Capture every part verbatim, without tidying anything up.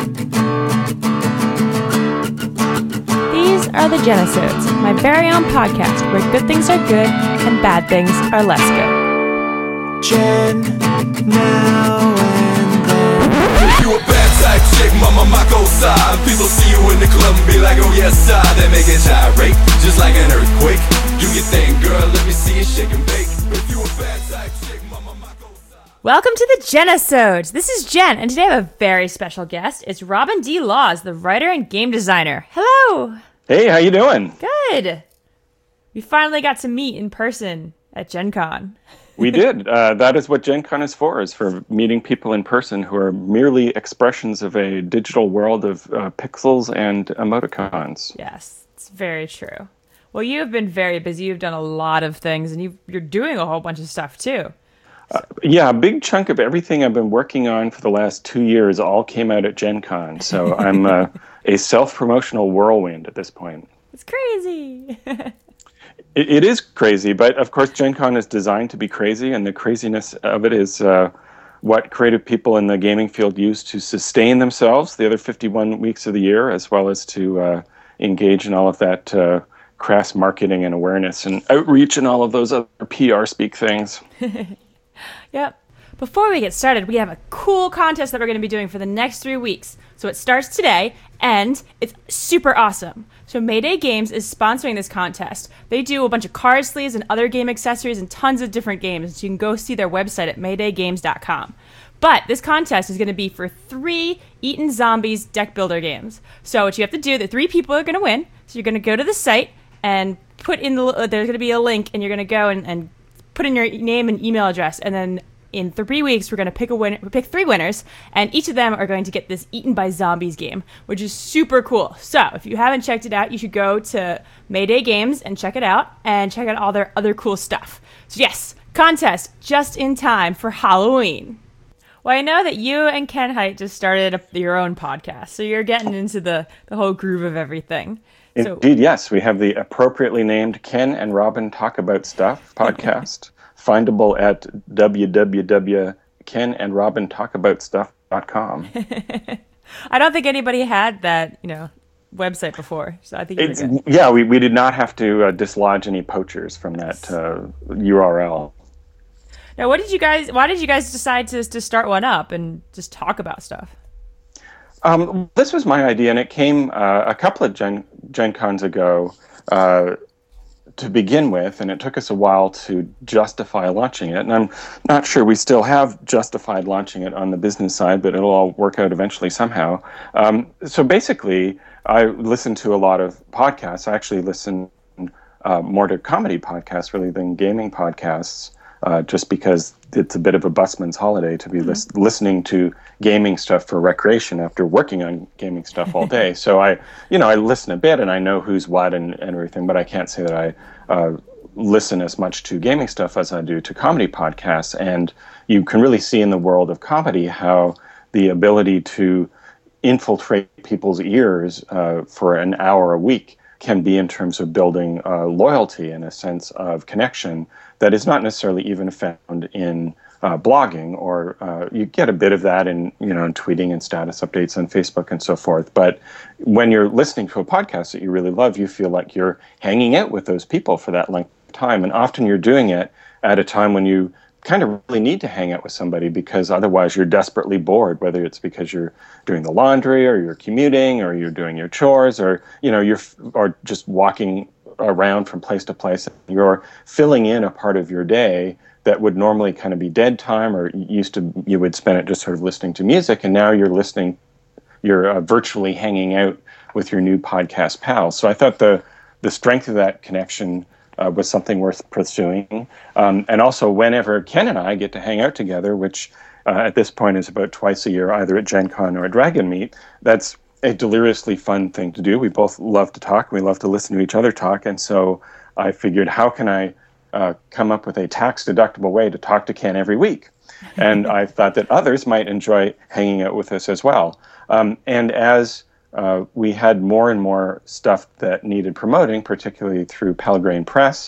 These are the Genisodes, my very own podcast where good things are good and bad things are less good. Gen, now and then. If you a bad type chick, mama, Mako side. People see you in the club and be like, oh yes, side. They make it gyrate, just like an earthquake. Do your thing, girl, let me see you shake and bake. If you a bad type chick, mama, Mako side. Welcome to the Genisodes. This is Jen, and today I have a very special guest. It's Robin D. Laws, the writer and game designer. Hello. Hey, how you doing? Good. We finally got to meet in person at Gen Con. We did. Uh, that is what Gen Con is for, is for meeting people in person who are merely expressions of a digital world of uh, pixels and emoticons. Yes, it's very true. Well, you have been very busy. You've done a lot of things, and you've, you're doing a whole bunch of stuff, too. Uh, yeah, a big chunk of everything I've been working on for the last two years all came out at Gen Con. So I'm uh, a self-promotional whirlwind at this point. It's crazy. It, it is crazy, but of course Gen Con is designed to be crazy, and the craziness of it is uh, what creative people in the gaming field use to sustain themselves the other fifty-one weeks of the year, as well as to uh, engage in all of that uh, crass marketing and awareness and outreach and all of those other P R speak things. Yep. Before we get started, we have a cool contest that we're going to be doing for the next three weeks. So it starts today, and it's super awesome. So Mayday Games is sponsoring this contest. They do a bunch of card sleeves and other game accessories and tons of different games. So you can go see their website at mayday games dot com. But this contest is going to be for three Eaten Zombies deck builder games. So what you have to do, the three people are going to win. So you're going to go to the site and put in the, uh, there's going to be a link, and you're going to go and, and put in your name and email address, and then in three weeks, we're going to pick a winner, pick three winners, and each of them are going to get this Eaten by Zombies game, which is super cool. So if you haven't checked it out, you should go to Mayday Games and check it out, and check out all their other cool stuff. So yes, contest just in time for Halloween. Well, I know that you and Ken Hite just started a, your own podcast, so you're getting into the, the whole groove of everything. So, Indeed, yes. We have the appropriately named Ken and Robin Talk About Stuff podcast. Findable at w w w dot ken and robin talk about stuff dot com. I don't think anybody had that, you know, website before, so I think you're It's, good. yeah, we, we did not have to uh, dislodge any poachers from that uh, U R L. Now, what did you guys? Why did you guys decide to to start one up and just talk about stuff? Um, this was my idea, and it came uh, a couple of Gen, Gen Cons ago. Uh, to begin with, and it took us a while to justify launching it. And I'm not sure we still have justified launching it on the business side, but it'll all work out eventually somehow. Um, so basically, I listen to a lot of podcasts. I actually listen uh, more to comedy podcasts really than gaming podcasts, uh, just because it's a bit of a busman's holiday to be mm-hmm. lis- listening to gaming stuff for recreation after working on gaming stuff all day. So I, you know, I listen a bit and I know who's what and, and everything, but I can't say that I uh, listen as much to gaming stuff as I do to comedy podcasts. And you can really see in the world of comedy how the ability to infiltrate people's ears uh, for an hour a week can be in terms of building uh, loyalty and a sense of connection that is not necessarily even found in uh, blogging, or uh, you get a bit of that in, you know, in tweeting and status updates on Facebook and so forth. But when you're listening to a podcast that you really love, you feel like you're hanging out with those people for that length of time. And often you're doing it at a time when you kind of really need to hang out with somebody, because otherwise you're desperately bored, whether it's because you're doing the laundry or you're commuting or you're doing your chores, or, you know, you're or just walking around from place to place. You're filling in a part of your day that would normally kind of be dead time, or used to you would spend it just sort of listening to music, and now you're listening, you're uh, virtually hanging out with your new podcast pals. So I thought the the strength of that connection uh, was something worth pursuing. Um, and also, whenever Ken and I get to hang out together, which uh, at this point is about twice a year, either at Gen Con or at Dragon Meet, that's a deliriously fun thing to do. We both love to talk. We love to listen to each other talk. And so I figured, how can I uh, come up with a tax-deductible way to talk to Ken every week? And I thought that others might enjoy hanging out with us as well. Um, and as uh, we had more and more stuff that needed promoting, particularly through Pelgrane Press,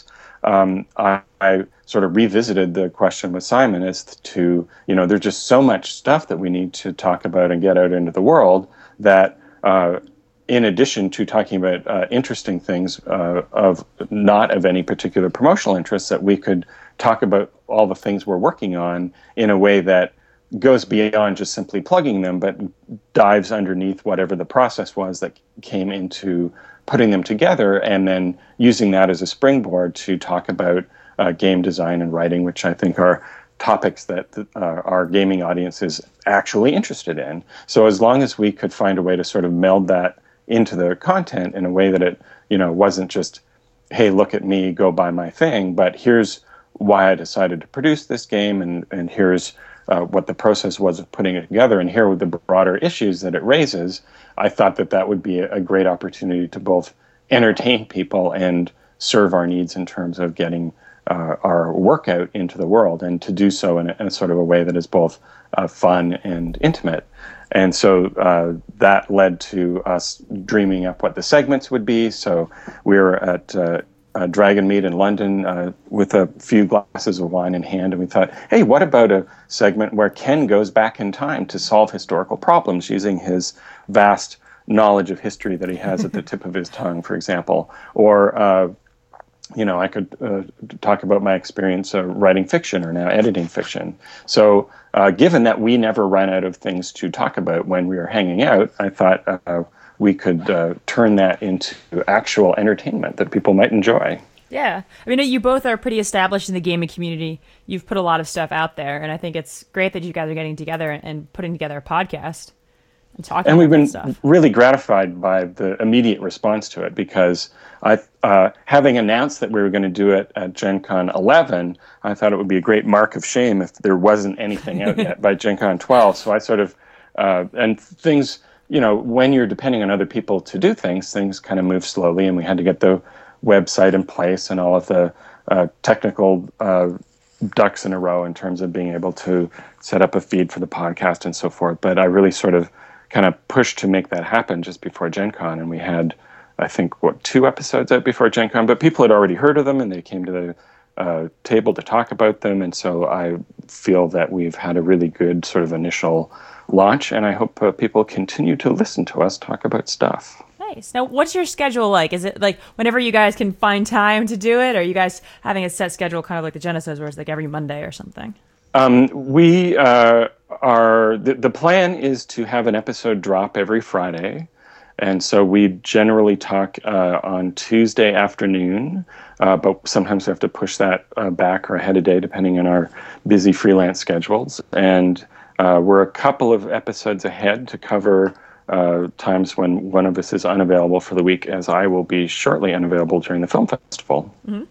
um, I, I sort of revisited the question with Simon as to, you know, there's just so much stuff that we need to talk about and get out into the world that uh, in addition to talking about uh, interesting things uh, of not of any particular promotional interest, that we could talk about all the things we're working on in a way that goes beyond just simply plugging them, but dives underneath whatever the process was that came into putting them together, and then using that as a springboard to talk about uh, game design and writing, which I think are topics that uh, our gaming audience is actually interested in. So as long as we could find a way to sort of meld that into the content in a way that it, you know, wasn't just, hey, look at me, go buy my thing, but here's why I decided to produce this game, and, and here's uh, what the process was of putting it together, and here were the broader issues that it raises. I thought that that would be a great opportunity to both entertain people and serve our needs in terms of getting uh, our work out into the world, and to do so in a, in a sort of a way that is both uh, fun and intimate. And so uh, that led to us dreaming up what the segments would be. So we were at uh, uh, Dragon Meat in London uh, with a few glasses of wine in hand, and we thought, hey, what about a segment where Ken goes back in time to solve historical problems using his vast knowledge of history that he has at the tip of his tongue, for example. Or, uh, you know, I could uh, talk about my experience uh, writing fiction or now editing fiction. So uh, given that we never run out of things to talk about when we are hanging out, I thought uh, we could uh, turn that into actual entertainment that people might enjoy. Yeah. I mean, you both are pretty established in the gaming community. You've put a lot of stuff out there, and I think it's great that you guys are getting together and putting together a podcast. And, talking and we've been stuff. really gratified by the immediate response to it, because I, uh, having announced that we were going to do it at Gen Con eleven, I thought it would be a great mark of shame if there wasn't anything out yet by Gen Con twelve. So I sort of, uh, and things, you know, when you're depending on other people to do things, things kind of move slowly, and we had to get the website in place and all of the uh, technical uh, ducks in a row in terms of being able to set up a feed for the podcast and so forth. But I really sort of kind of pushed to make that happen just before Gen Con, and we had, I think, what, two episodes out before Gen Con, but people had already heard of them and they came to the uh, table to talk about them, and so I feel that we've had a really good sort of initial launch, and I hope uh, people continue to listen to us talk about stuff. Nice. Now, what's your schedule like? Is it like whenever you guys can find time to do it, or are you guys having a set schedule kind of like the Genesis, where it's like every Monday or something? Um, we uh, are, the, the plan is to have an episode drop every Friday. And so we generally talk uh, on Tuesday afternoon, uh, but sometimes we have to push that uh, back or ahead a day depending on our busy freelance schedules. And uh, we're a couple of episodes ahead to cover uh, times when one of us is unavailable for the week, as I will be shortly unavailable during the film festival. Mm-hmm.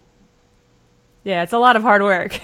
Yeah, it's a lot of hard work.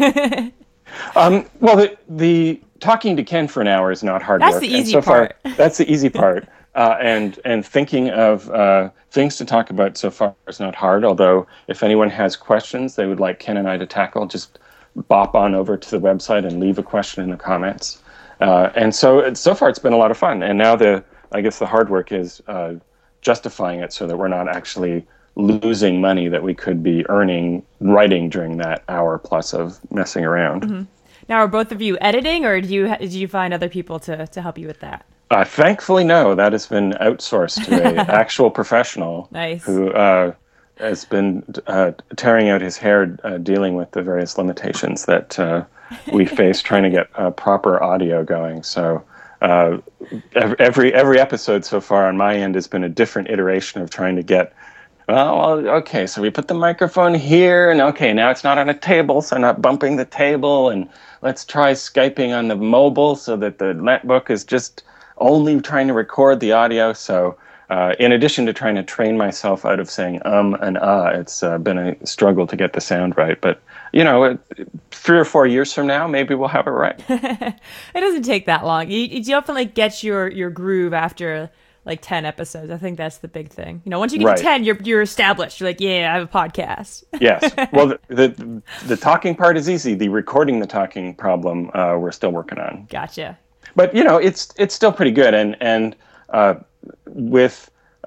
Um, well, the, the talking to Ken for an hour is not hard that's work. The easy so part. Far, that's the easy part. Uh, and and thinking of uh, things to talk about so far is not hard. Although, if anyone has questions they would like Ken and I to tackle, just bop on over to the website and leave a question in the comments. Uh, and so so far it's been a lot of fun. And now the I guess the hard work is uh, justifying it so that we're not actually losing money that we could be earning writing during that hour plus of messing around. Mm-hmm. Now, are both of you editing, or do you did you find other people to, to help you with that? Uh, thankfully, no. That has been outsourced to an actual professional nice. who uh, has been uh, tearing out his hair uh, dealing with the various limitations that uh, we face trying to get uh, proper audio going. So uh, every every episode so far on my end has been a different iteration of trying to get, well, okay, so we put the microphone here, and okay, now it's not on a table, so I'm not bumping the table, and let's try Skyping on the mobile so that the netbook is just only trying to record the audio. So uh, in addition to trying to train myself out of saying um and ah, it's uh, been a struggle to get the sound right. But, you know, three or four years from now, maybe we'll have it right. It doesn't take that long. You, you definitely get your, your groove after like ten episodes. I think that's the big thing. You know, once you get right. to ten, you're you're established. You're like, yeah, I have a podcast. Yes. Well, the, the the talking part is easy. The recording the talking problem, uh, we're still working on. Gotcha. But, you know, it's it's still pretty good. And and uh, with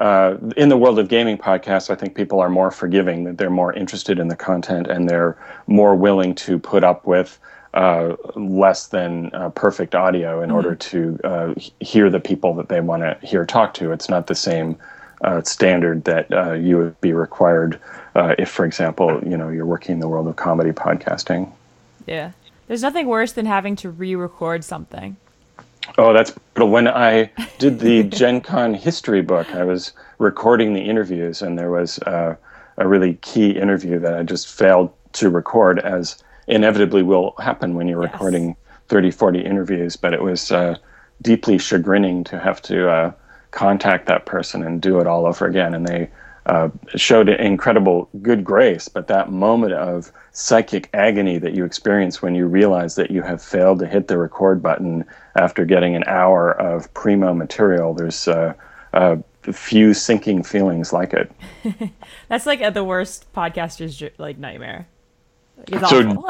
uh, in the world of gaming podcasts, I think people are more forgiving, that they're more interested in the content and they're more willing to put up with uh, less than uh, perfect audio in mm-hmm. order to uh, hear the people that they want to hear talk to. It's not the same uh, standard that uh, you would be required uh, if, for example, you know, you're working in the world of comedy podcasting. Yeah. There's nothing worse than having to re-record something. Oh, that's brutal. When I did the Gen Con history book, I was recording the interviews, and there was uh, a really key interview that I just failed to record, as inevitably will happen when you're yes. recording thirty, forty interviews. But it was uh, deeply chagrining to have to uh, contact that person and do it all over again. And they uh, showed incredible good grace, but that moment of psychic agony that you experience when you realize that you have failed to hit the record button after getting an hour of primo material, there's uh, uh, few sinking feelings like it. That's like uh, the worst podcaster's like nightmare. It's so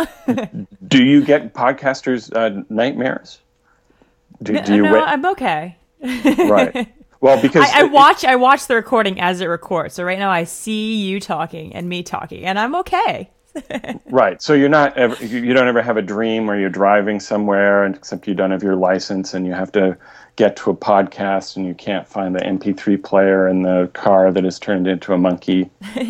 do you get podcasters' uh, nightmares? Do, no, do you no wait? I'm okay. Right. Well, because I, I watch I watch the recording as it records. So right now I see you talking and me talking, and I'm okay. Right. So you're not ever, you don't ever have a dream where you're driving somewhere, and except you don't have your license, and you have to get to a podcast, and you can't find the M P three player in the car that is turned into a monkey.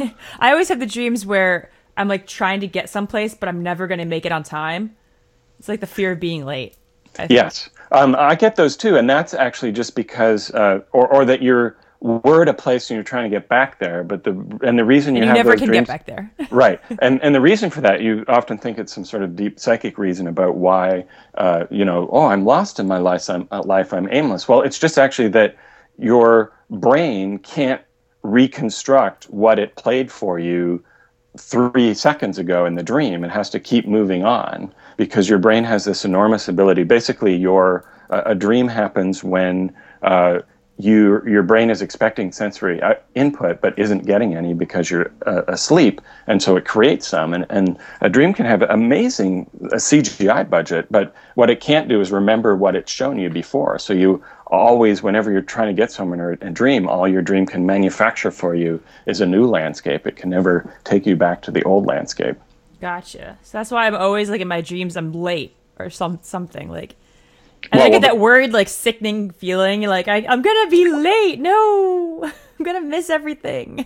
I always have the dreams where I'm like trying to get someplace, but I'm never going to make it on time. It's like the fear of being late. I yes. Um, I get those too, and that's actually just because, uh, or or that you're we're at a place and you're trying to get back there, but the and the reason you, and you have never those can dreams, get back there, right? And and the reason for that, you often think it's some sort of deep psychic reason about why, uh, you know, oh, I'm lost in my life, I'm uh, life, I'm aimless. Well, it's just actually that your brain can't reconstruct what it played for you three seconds ago in the dream. It has to keep moving on because your brain has this enormous ability. Basically, your uh, a dream happens when uh, you your brain is expecting sensory uh, input but isn't getting any because you're uh, asleep, and so it creates some. And, and a dream can have amazing a C G I budget, but what it can't do is remember what it's shown you before. So you always, whenever you're trying to get somewhere in a dream, all your dream can manufacture for you is a new landscape. It can never take you back to the old landscape. Gotcha. So that's why I'm always like in my dreams I'm late or some something like. And well, I get well, that worried, like sickening feeling, like I, I'm gonna be late. No, I'm gonna miss everything.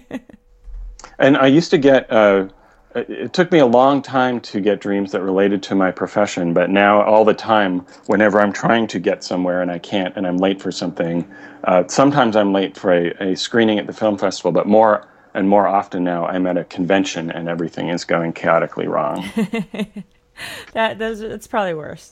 And I used to get. Uh, It took me a long time to get dreams that related to my profession, but now all the time, whenever I'm trying to get somewhere and I can't, and I'm late for something, uh, sometimes I'm late for a, a screening at the film festival, but more and more often now I'm at a convention and everything is going chaotically wrong. that those, it's probably worse.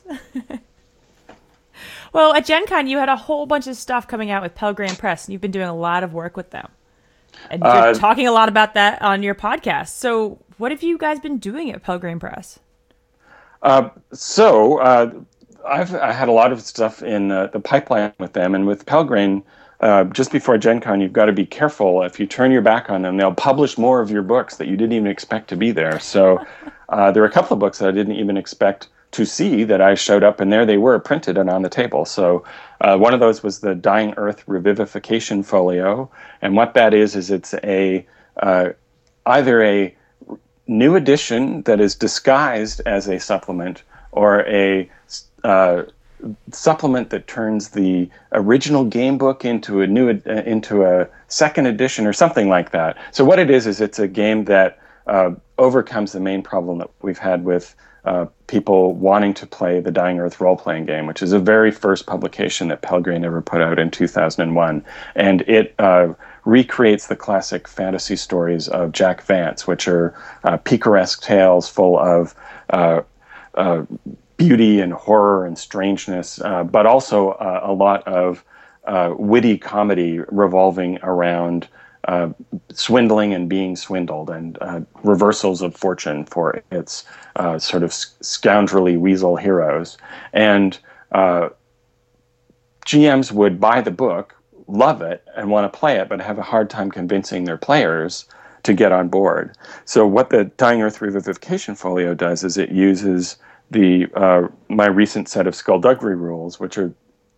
Well, at Gen Con, you had a whole bunch of stuff coming out with Pelgrane Press, and you've been doing a lot of work with them. And you're uh, talking a lot about that on your podcast. So what have you guys been doing at Pelgrane Press? Uh, so uh, I've I had a lot of stuff in uh, the pipeline with them. And with Pelgrane, uh, just before Gen Con, you've got to be careful. If you turn your back on them, they'll publish more of your books that you didn't even expect to be there. So uh, there are a couple of books that I didn't even expect to see that I showed up, and there they were printed and on the table. So uh, one of those was the Dying Earth Revivification Folio, and what that is is it's a uh, either a new edition that is disguised as a supplement, or a uh, supplement that turns the original game book into a new uh, into a second edition or something like that. So what it is is it's a game that uh, overcomes the main problem that we've had with Uh, people wanting to play the Dying Earth role-playing game, which is the very first publication that Pelgrane ever put out in two thousand one. And it uh, recreates the classic fantasy stories of Jack Vance, which are uh, picaresque tales full of uh, uh, beauty and horror and strangeness, uh, but also uh, a lot of uh, witty comedy revolving around Uh, swindling and being swindled, and uh, reversals of fortune for its uh, sort of scoundrelly weasel heroes. And uh, G Ms would buy the book, love it, and want to play it, but have a hard time convincing their players to get on board. So what the Dying Earth Revivification Folio does is it uses the uh, my recent set of Skullduggery rules, which are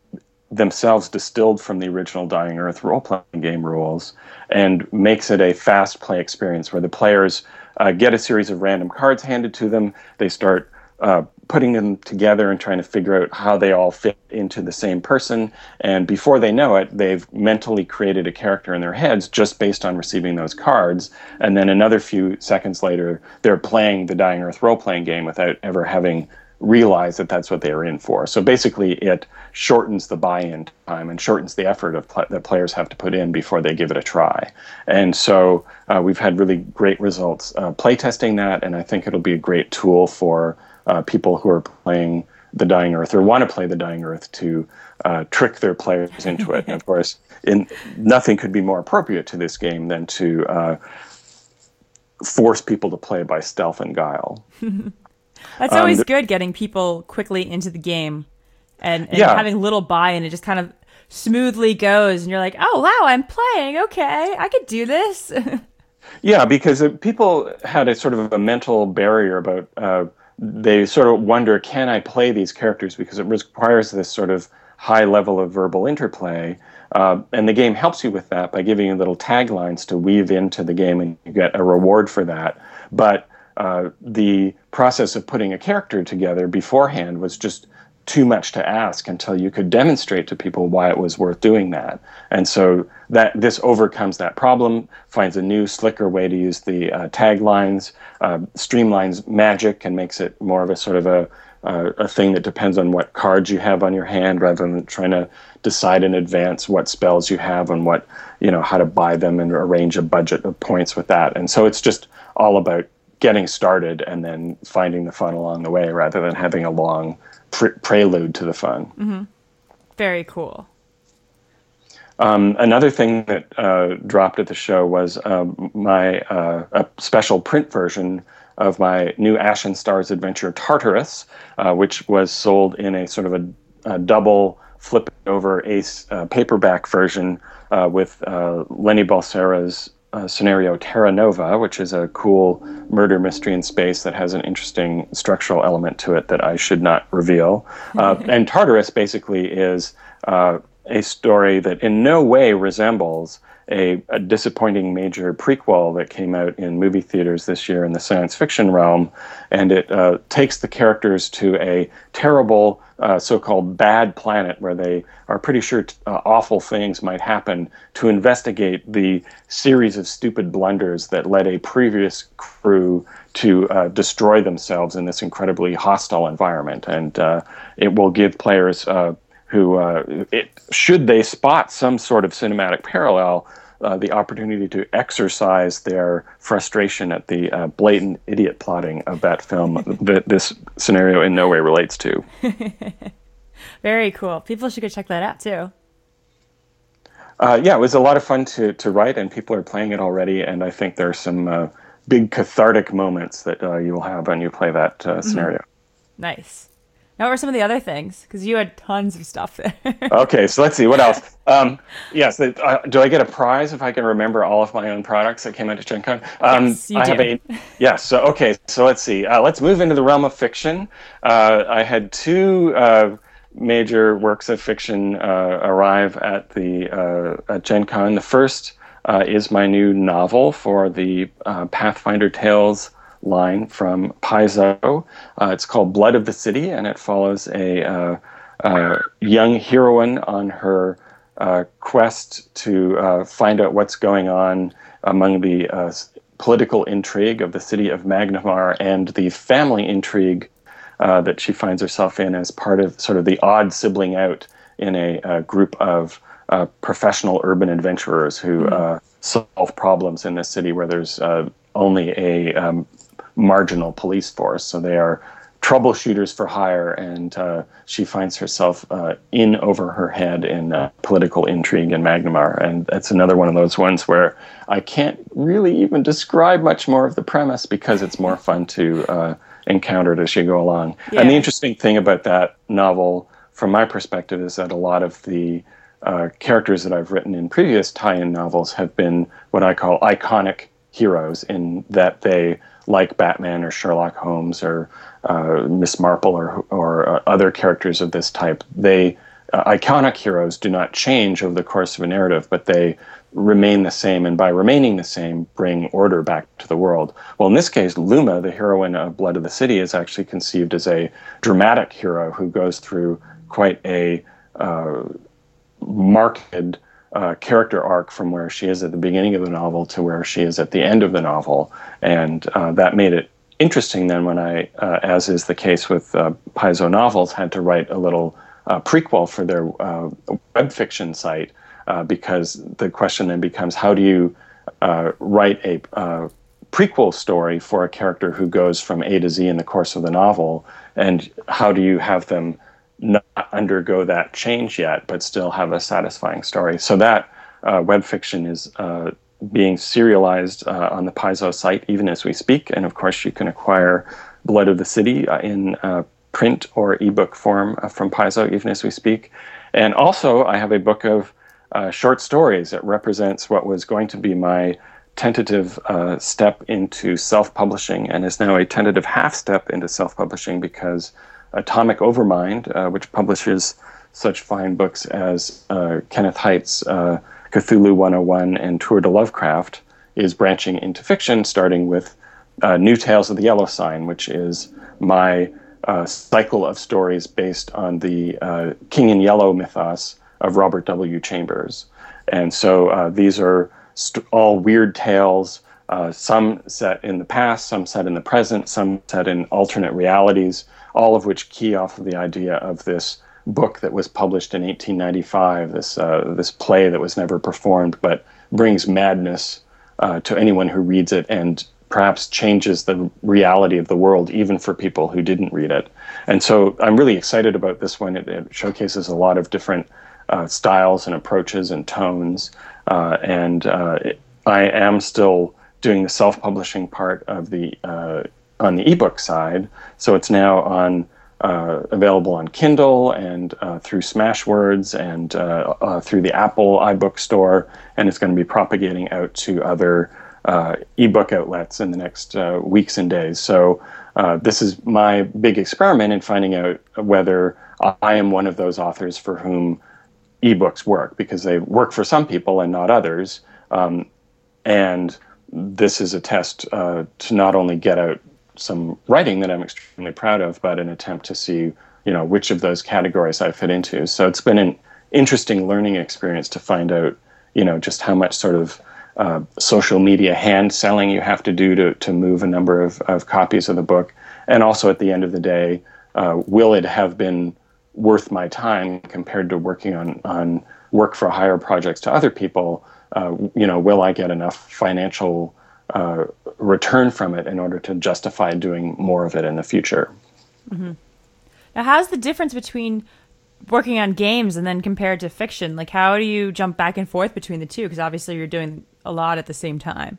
themselves distilled from the original Dying Earth role-playing game rules and makes it a fast play experience where the players uh, get a series of random cards handed to them. They start uh, putting them together and trying to figure out how they all fit into the same person. And before they know it, they've mentally created a character in their heads just based on receiving those cards. And then another few seconds later, they're playing the Dying Earth role-playing game without ever having realized that that's what they were in for. So basically, it shortens the buy-in time and shortens the effort of pl- that players have to put in before they give it a try. And so uh, we've had really great results uh, playtesting that, and I think it'll be a great tool for uh, people who are playing the Dying Earth or want to play the Dying Earth to uh, trick their players into it. And of course, in, nothing could be more appropriate to this game than to uh, force people to play by stealth and guile. That's always um, good, getting people quickly into the game and, and yeah. having little buy-in. It just kind of smoothly goes, and you're like, oh, wow, I'm playing. Okay, I could do this. Yeah, because uh, people had a sort of a mental barrier about, uh, they sort of wonder, can I play these characters? Because it requires this sort of high level of verbal interplay. Uh, and the game helps you with that by giving you little taglines to weave into the game, and you get a reward for that. But uh, the process of putting a character together beforehand was just too much to ask until you could demonstrate to people why it was worth doing that. And so that this overcomes that problem, finds a new, slicker way to use the uh, taglines, uh, streamlines magic and makes it more of a sort of a, uh, a thing that depends on what cards you have on your hand, rather than trying to decide in advance what spells you have and what, you know, how to buy them and arrange a budget of points with that. And so it's just all about getting started and then finding the fun along the way, rather than having a long pre- prelude to the fun. Mm-hmm. Very cool. Um, another thing that uh, dropped at the show was um, my uh, a special print version of my new Ashen Stars adventure Tartarus, uh, which was sold in a sort of a, a double flip over ace uh, paperback version uh, with uh, Lenny Balsera's Uh, scenario Terra Nova, which is a cool murder mystery in space that has an interesting structural element to it that I should not reveal. Uh, and Tartarus basically is uh, a story that in no way resembles a, a disappointing major prequel that came out in movie theaters this year in the science fiction realm. And it uh, takes the characters to a terrible uh, so-called bad planet where they are pretty sure t- uh, awful things might happen, to investigate the series of stupid blunders that led a previous crew to uh, destroy themselves in this incredibly hostile environment. And uh, it will give players uh, who, uh, it, should they spot some sort of cinematic parallel, uh, the opportunity to exercise their frustration at the uh, blatant idiot plotting of that film that this scenario in no way relates to. Very cool. People should go check that out too. Uh, yeah, it was a lot of fun to, to write, and people are playing it already, and I think there are some uh, big cathartic moments that uh, you will have when you play that uh, scenario. Mm-hmm. Nice. Now, what are some of the other things? Because you had tons of stuff there. Okay, so let's see, what else? Um, yes, the, uh, do I get a prize if I can remember all of my own products that came out of Gen Con? Um, yes, you I do. have a, yes, so okay, so let's see. Uh, let's move into the realm of fiction. Uh, I had two uh, major works of fiction uh, arrive at the uh, at Gen Con. The first uh, is my new novel for the uh, Pathfinder Tales line from Paizo. Uh, it's called Blood of the City, and it follows a uh, uh, young heroine on her uh, quest to uh, find out what's going on among the uh, political intrigue of the city of Magnamar and the family intrigue uh, that she finds herself in as part of sort of the odd sibling out in a, a group of uh, professional urban adventurers who mm-hmm. uh, solve problems in this city where there's uh, only a um, marginal police force. So they are troubleshooters for hire, and uh, she finds herself uh, in over her head in uh, political intrigue in Magnamar. And that's another one of those ones where I can't really even describe much more of the premise because it's more fun to uh, encounter it as you go along. Yeah. And the interesting thing about that novel, from my perspective, is that a lot of the uh, characters that I've written in previous tie-in novels have been what I call iconic heroes, in that they, like Batman or Sherlock Holmes or uh, Miss Marple or or uh, other characters of this type, they uh, iconic heroes do not change over the course of a narrative, but they remain the same, and by remaining the same, bring order back to the world. Well, in this case, Luma, the heroine of Blood of the City, is actually conceived as a dramatic hero who goes through quite a uh, marked uh, character arc from where she is at the beginning of the novel to where she is at the end of the novel. And uh, that made it interesting then when I, uh, as is the case with uh, Paizo Novels, had to write a little uh, prequel for their uh, web fiction site. Uh, because the question then becomes, how do you uh, write a uh, prequel story for a character who goes from A to Z in the course of the novel, and how do you have them not undergo that change yet, but still have a satisfying story? So that uh, web fiction is uh, being serialized uh, on the Paizo site even as we speak, and of course you can acquire Blood of the City uh, in uh, print or ebook form uh, from Paizo even as we speak. And also I have a book of Uh, short stories. It represents what was going to be my tentative uh, step into self-publishing, and is now a tentative half step into self-publishing, because Atomic Overmind, uh, which publishes such fine books as uh, Kenneth Haight's uh, Cthulhu one oh one and Tour de Lovecraft, is branching into fiction, starting with uh, New Tales of the Yellow Sign, which is my uh, cycle of stories based on the uh, King in Yellow mythos of Robert W. Chambers. And so uh, these are st- all weird tales, uh, some set in the past, some set in the present, some set in alternate realities, all of which key off of the idea of this book that was published in eighteen ninety-five, this uh, this play that was never performed, but brings madness uh, to anyone who reads it, and perhaps changes the reality of the world even for people who didn't read it. And so I'm really excited about this one. It, it showcases a lot of different Uh, styles and approaches and tones, uh, and uh, it, I am still doing the self-publishing part of the uh, on the ebook side. So it's now on uh, available on Kindle and uh, through Smashwords and uh, uh, through the Apple iBook store, and it's going to be propagating out to other uh, ebook outlets in the next uh, weeks and days. So uh, this is my big experiment in finding out whether I am one of those authors for whom ebooks work, because they work for some people and not others. Um, and this is a test uh, to not only get out some writing that I'm extremely proud of, but an attempt to see, you know, which of those categories I fit into. So it's been an interesting learning experience to find out, you know, just how much sort of uh, social media hand selling you have to do to, to move a number of, of copies of the book. And also at the end of the day, uh, will it have been worth my time compared to working on, on work for hire projects to other people? Uh, you know, will I get enough financial uh, return from it in order to justify doing more of it in the future? Mm-hmm. Now, how's the difference between working on games and then compared to fiction? Like, how do you jump back and forth between the two? Because obviously you're doing a lot at the same time.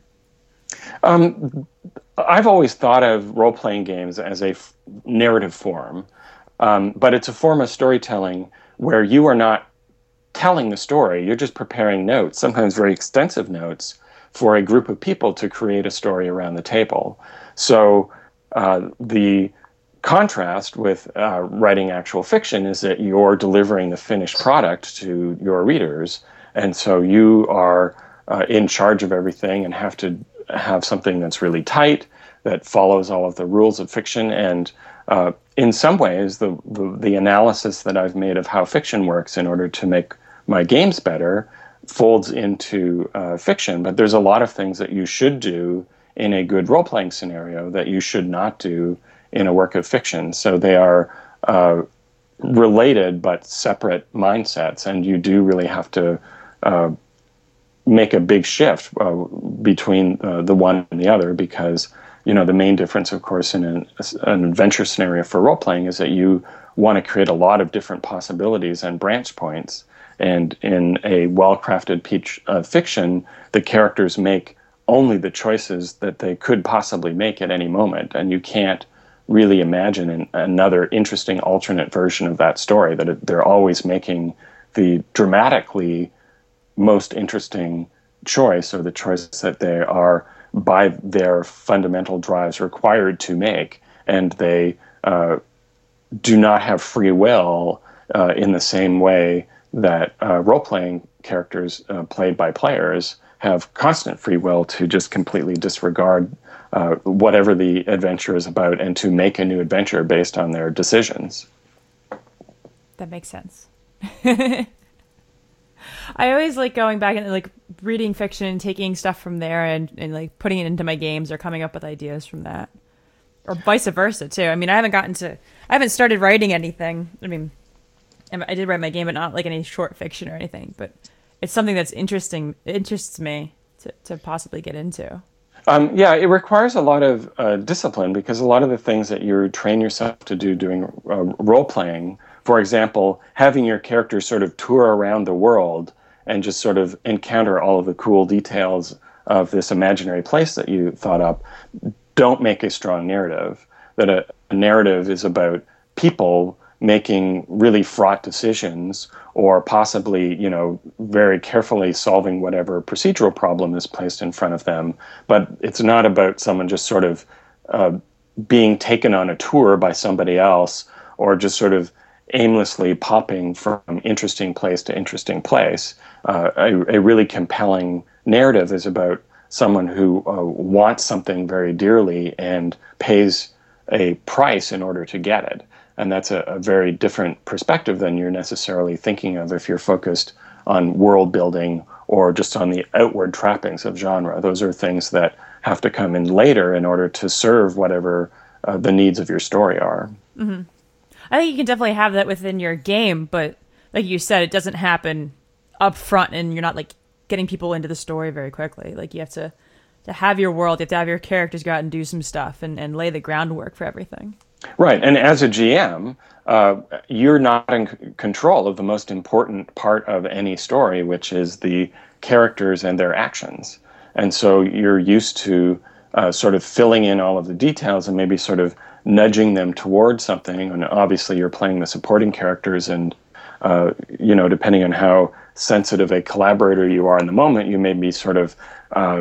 Um, I've always thought of role-playing games as a f- narrative form. Um, but it's a form of storytelling where you are not telling the story, you're just preparing notes, sometimes very extensive notes, for a group of people to create a story around the table. So uh, the contrast with uh, writing actual fiction is that you're delivering the finished product to your readers, and so you are uh, in charge of everything and have to have something that's really tight, that follows all of the rules of fiction. And uh, in some ways, the, the the analysis that I've made of how fiction works in order to make my games better folds into uh, fiction. But there's a lot of things that you should do in a good role-playing scenario that you should not do in a work of fiction. So they are uh, related but separate mindsets, and you do really have to uh, make a big shift uh, between uh, the one and the other, because you know the main difference, of course, in an, an adventure scenario for role-playing is that you want to create a lot of different possibilities and branch points. And in a well-crafted peach, uh, fiction, the characters make only the choices that they could possibly make at any moment, and you can't really imagine an, another interesting alternate version of that story, that it, they're always making the dramatically most interesting choice, or the choice that they are by their fundamental drives required to make, and they uh, do not have free will uh, in the same way that uh, role-playing characters uh, played by players have constant free will to just completely disregard uh, whatever the adventure is about and to make a new adventure based on their decisions. That makes sense. I always like going back and like reading fiction and taking stuff from there and, and like putting it into my games or coming up with ideas from that. Or vice versa too. I mean, I haven't gotten to, I haven't started writing anything. I mean, I did write my game, but not like any short fiction or anything. But it's something that's interesting, interests me to, to possibly get into. Um, yeah, it requires a lot of uh, discipline because a lot of the things that you train yourself to do doing uh, role playing, for example, having your characters sort of tour around the world and just sort of encounter all of the cool details of this imaginary place that you thought up, don't make a strong narrative. That a, a narrative is about people making really fraught decisions or possibly, you know, very carefully solving whatever procedural problem is placed in front of them. But it's not about someone just sort of uh, being taken on a tour by somebody else or just sort of aimlessly popping from interesting place to interesting place. Uh, a, a really compelling narrative is about someone who uh, wants something very dearly and pays a price in order to get it. And that's a, a very different perspective than you're necessarily thinking of if you're focused on world building or just on the outward trappings of genre. Those are things that have to come in later in order to serve whatever uh, the needs of your story are. Mm-hmm. I think you can definitely have that within your game, but like you said, it doesn't happen up front and you're not like getting people into the story very quickly. Like you have to, to have your world, you have to have your characters go out and do some stuff and, and lay the groundwork for everything. Right, and as a G M, uh, you're not in c- control of the most important part of any story, which is the characters and their actions. And so you're used to uh, sort of filling in all of the details and maybe sort of nudging them towards something. And obviously you're playing the supporting characters and, uh, you know, depending on how sensitive a collaborator you are in the moment, you may be sort of uh,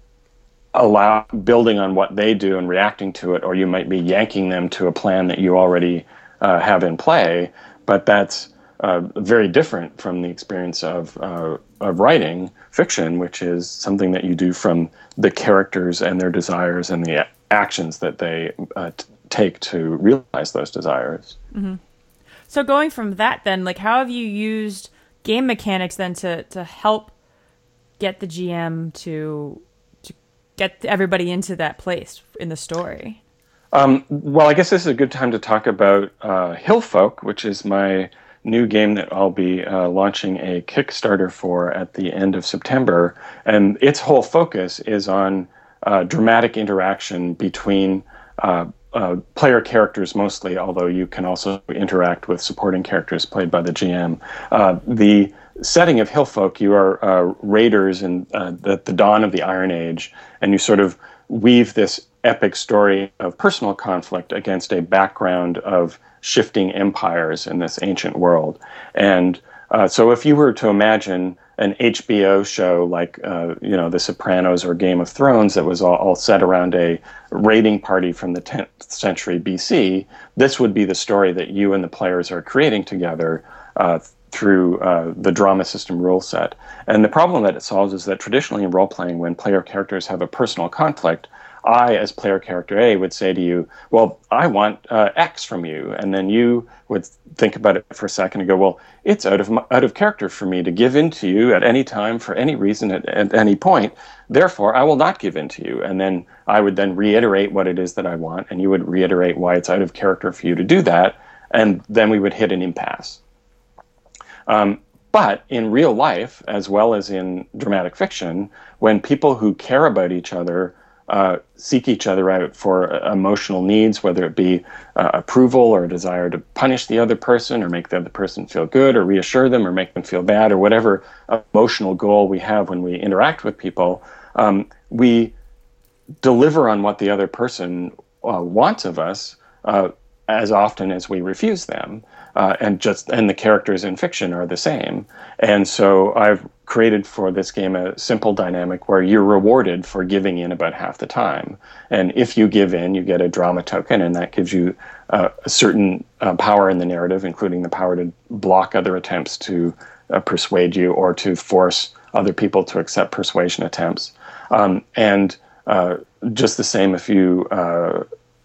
allow building on what they do and reacting to it, or you might be yanking them to a plan that you already uh, have in play. But that's uh, very different from the experience of uh, of writing fiction, which is something that you do from the characters and their desires and the actions that they uh, t- take to realize those desires. Mm-hmm. So going from that then, like how have you used game mechanics then to, to help get the G M to get everybody into that place in the story? Um, well, I guess this is a good time to talk about uh, Hillfolk, which is my new game that I'll be uh, launching a Kickstarter for at the end of September. And its whole focus is on uh, dramatic interaction between uh, uh, player characters mostly, although you can also interact with supporting characters played by the G M. Uh, the setting of Hillfolk, you are uh, raiders in uh, the, the dawn of the Iron Age, and you sort of weave this epic story of personal conflict against a background of shifting empires in this ancient world. And uh, so if you were to imagine an H B O show like, uh, you know, The Sopranos or Game of Thrones that was all, all set around a raiding party from the tenth century B C, this would be the story that you and the players are creating together uh, through uh, the drama system rule set. And the problem that it solves is that traditionally in role-playing, when player characters have a personal conflict, I, as player character A, would say to you, well, I want uh, X from you. And then you would think about it for a second and go, well, it's out of out of character for me to give in to you at any time, for any reason, at, at any point. Therefore, I will not give in to you. And then I would then reiterate what it is that I want, and you would reiterate why it's out of character for you to do that. And then we would hit an impasse. Um, but in real life, as well as in dramatic fiction, when people who care about each other uh, seek each other out for uh, emotional needs, whether it be uh, approval or a desire to punish the other person or make the other person feel good or reassure them or make them feel bad or whatever emotional goal we have when we interact with people, um, we deliver on what the other person uh, wants of us uh, as often as we refuse them. uh, and just and the characters in fiction are the same. And so I've created for this game a simple dynamic where you're rewarded for giving in about half the time. And if you give in, you get a drama token, and that gives you uh, a certain uh, power in the narrative, including the power to block other attempts to uh, persuade you or to force other people to accept persuasion attempts. Um, and uh, just the same if you uh,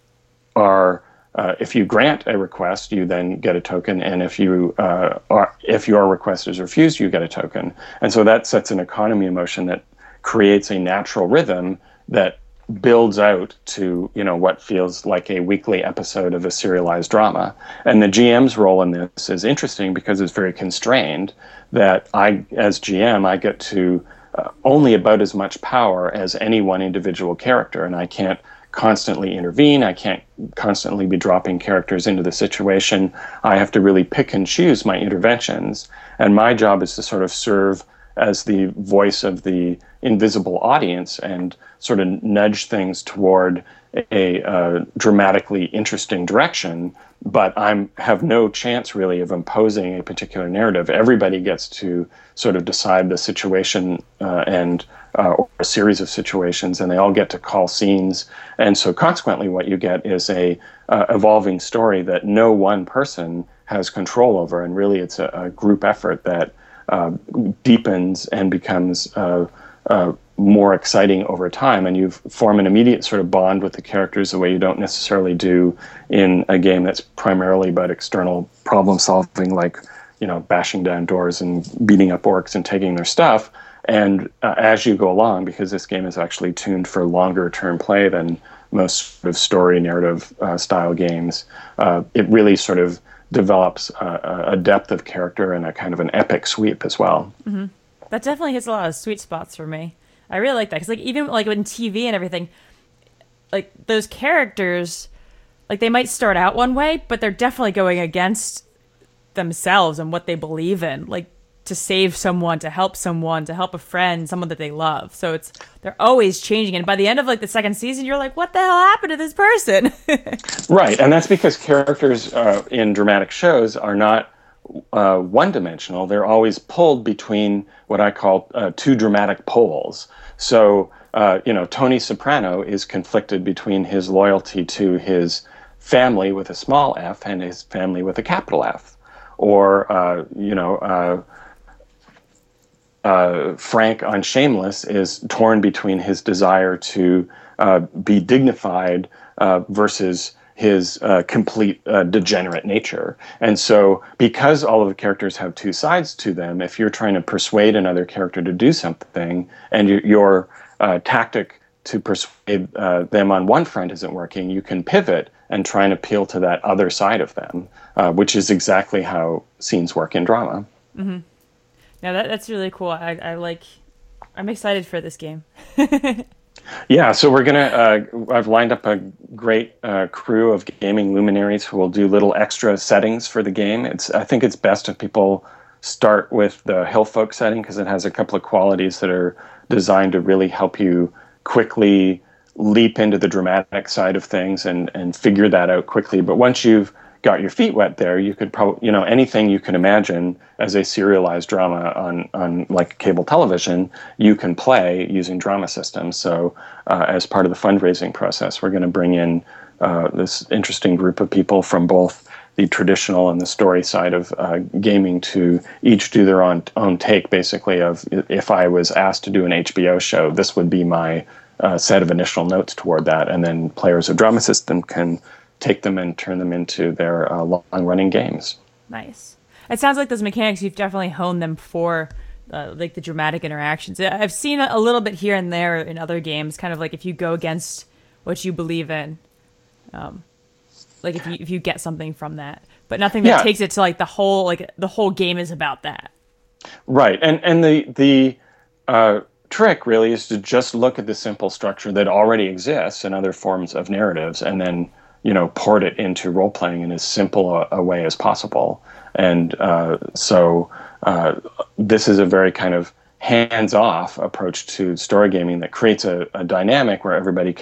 are Uh, if you grant a request, you then get a token, and if you uh, are if your request is refused, you get a token. And so that sets an economy in motion that creates a natural rhythm that builds out to, you know, what feels like a weekly episode of a serialized drama. And the G M's role in this is interesting because it's very constrained. That I, as G M, I get to uh, only about as much power as any one individual character, and I can't constantly intervene. I can't constantly be dropping characters into the situation. I have to really pick and choose my interventions. And my job is to sort of serve as the voice of the invisible audience and sort of nudge things toward a uh, dramatically interesting direction. But I have no chance really of imposing a particular narrative. Everybody gets to sort of decide the situation uh, and Uh, or a series of situations, and they all get to call scenes. And so consequently what you get is a uh, evolving story that no one person has control over, and really it's a, a group effort that uh, deepens and becomes uh, uh, more exciting over time, and you form an immediate sort of bond with the characters the way you don't necessarily do in a game that's primarily about external problem solving, like, you know, bashing down doors and beating up orcs and taking their stuff. And uh, as you go along, because this game is actually tuned for longer term play than most sort of story narrative uh, style games, uh, it really sort of develops uh, a depth of character and a kind of an epic sweep as well. Mm-hmm. That definitely hits a lot of sweet spots for me. I really like that because, like, even like in T V and everything, like those characters, like they might start out one way, but they're definitely going against themselves and what they believe in. Like, to save someone, to help someone, to help a friend, someone that they love. So it's they're always changing. And by the end of like the second season, you're like, what the hell happened to this person? Right. And that's because characters uh, in dramatic shows are not uh, one-dimensional. They're always pulled between what I call uh, two dramatic poles. So, uh, you know, Tony Soprano is conflicted between his loyalty to his family with a small f and his family with a capital F. Or, uh, you know, uh, Uh, Frank on Shameless is torn between his desire to uh, be dignified uh, versus his uh, complete uh, degenerate nature. And so because all of the characters have two sides to them, if you're trying to persuade another character to do something and you, your uh, tactic to persuade uh, them on one front isn't working, you can pivot and try and appeal to that other side of them, uh, which is exactly how scenes work in drama. Mm-hmm. Yeah, that, that's really cool. I, I like, I'm excited for this game. Yeah, so we're gonna, uh, I've lined up a great uh, crew of gaming luminaries who will do little extra settings for the game. It's, I think it's best if people start with the Hillfolk setting because it has a couple of qualities that are designed to really help you quickly leap into the dramatic side of things and, and figure that out quickly. But once you've got your feet wet there, you could probably, you know, anything you can imagine as a serialized drama on, on like cable television, you can play using drama systems. So uh, as part of the fundraising process, we're going to bring in uh, this interesting group of people from both the traditional and the story side of uh, gaming to each do their own, own take, basically, of if I was asked to do an H B O show, this would be my uh, set of initial notes toward that. And then players of drama system can take them and turn them into their uh, long-running games. Nice. It sounds like those mechanics, you've definitely honed them for uh, like the dramatic interactions. I've seen a little bit here and there in other games, kind of like if you go against what you believe in, um, like if you if you get something from that, but nothing that yeah. takes it to like the whole like the whole game is about that. Right, and and the the uh, trick really is to just look at the simple structure that already exists in other forms of narratives, and then, you know, port it into role playing in as simple a, a way as possible. And uh, so uh, this is a very kind of hands-off approach to story gaming that creates a, a dynamic where everybody can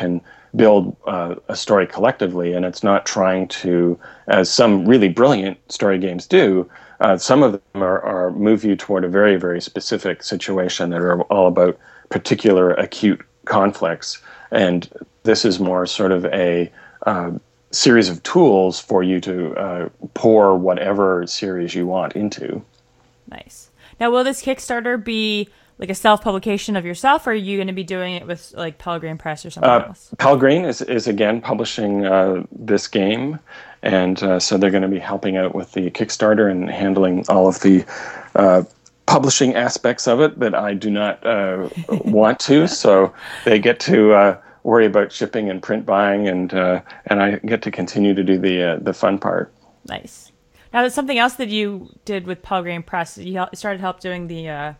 build uh, a story collectively, and it's not trying to, as some really brilliant story games do, uh, some of them are, are move you toward a very, very specific situation that are all about particular acute conflicts. And this is more sort of a uh, series of tools for you to uh, pour whatever series you want into. Nice. Now, will this Kickstarter be like a self-publication of yourself, or are you going to be doing it with like Pelgrane Press or something uh, else? Pelgrane is, is again publishing uh, this game, and uh, so they're going to be helping out with the Kickstarter and handling all of the uh, publishing aspects of it that I do not uh, want to. So they get to uh, worry about shipping and print buying, and uh, and I get to continue to do the uh, the fun part. Nice. Now, there's something else that you did with Pelgrane Press. You hel- started help doing the uh,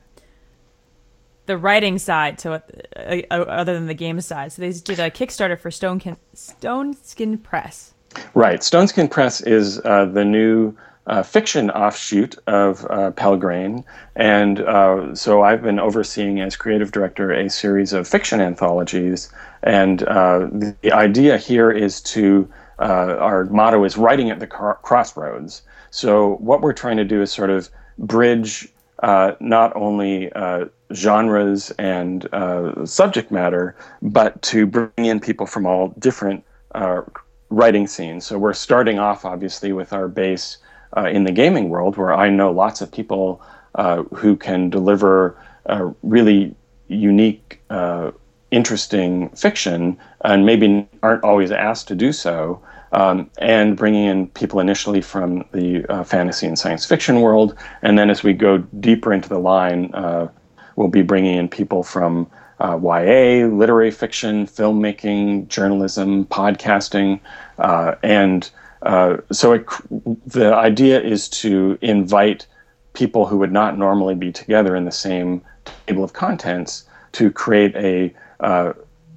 the writing side to it, uh, uh, other than the game side. So they did a Kickstarter for Stone Kin- Stone Skin Press. Right. Stone Skin Press is uh, the new uh, fiction offshoot of uh, Pelgrane. And uh, so I've been overseeing as creative director a series of fiction anthologies. And uh, the, the idea here is to, uh, our motto is writing at the car- crossroads. So what we're trying to do is sort of bridge uh, not only uh, genres and uh, subject matter, but to bring in people from all different uh, writing scenes. So we're starting off, obviously, with our base uh, in the gaming world, where I know lots of people uh, who can deliver uh, really unique, uh, interesting fiction, and maybe aren't always asked to do so. Um, and bringing in people initially from the uh, fantasy and science fiction world. And then as we go deeper into the line, uh, we'll be bringing in people from uh, Y A, literary fiction, filmmaking, journalism, podcasting. Uh, and uh, so it, the idea is to invite people who would not normally be together in the same table of contents to create a uh,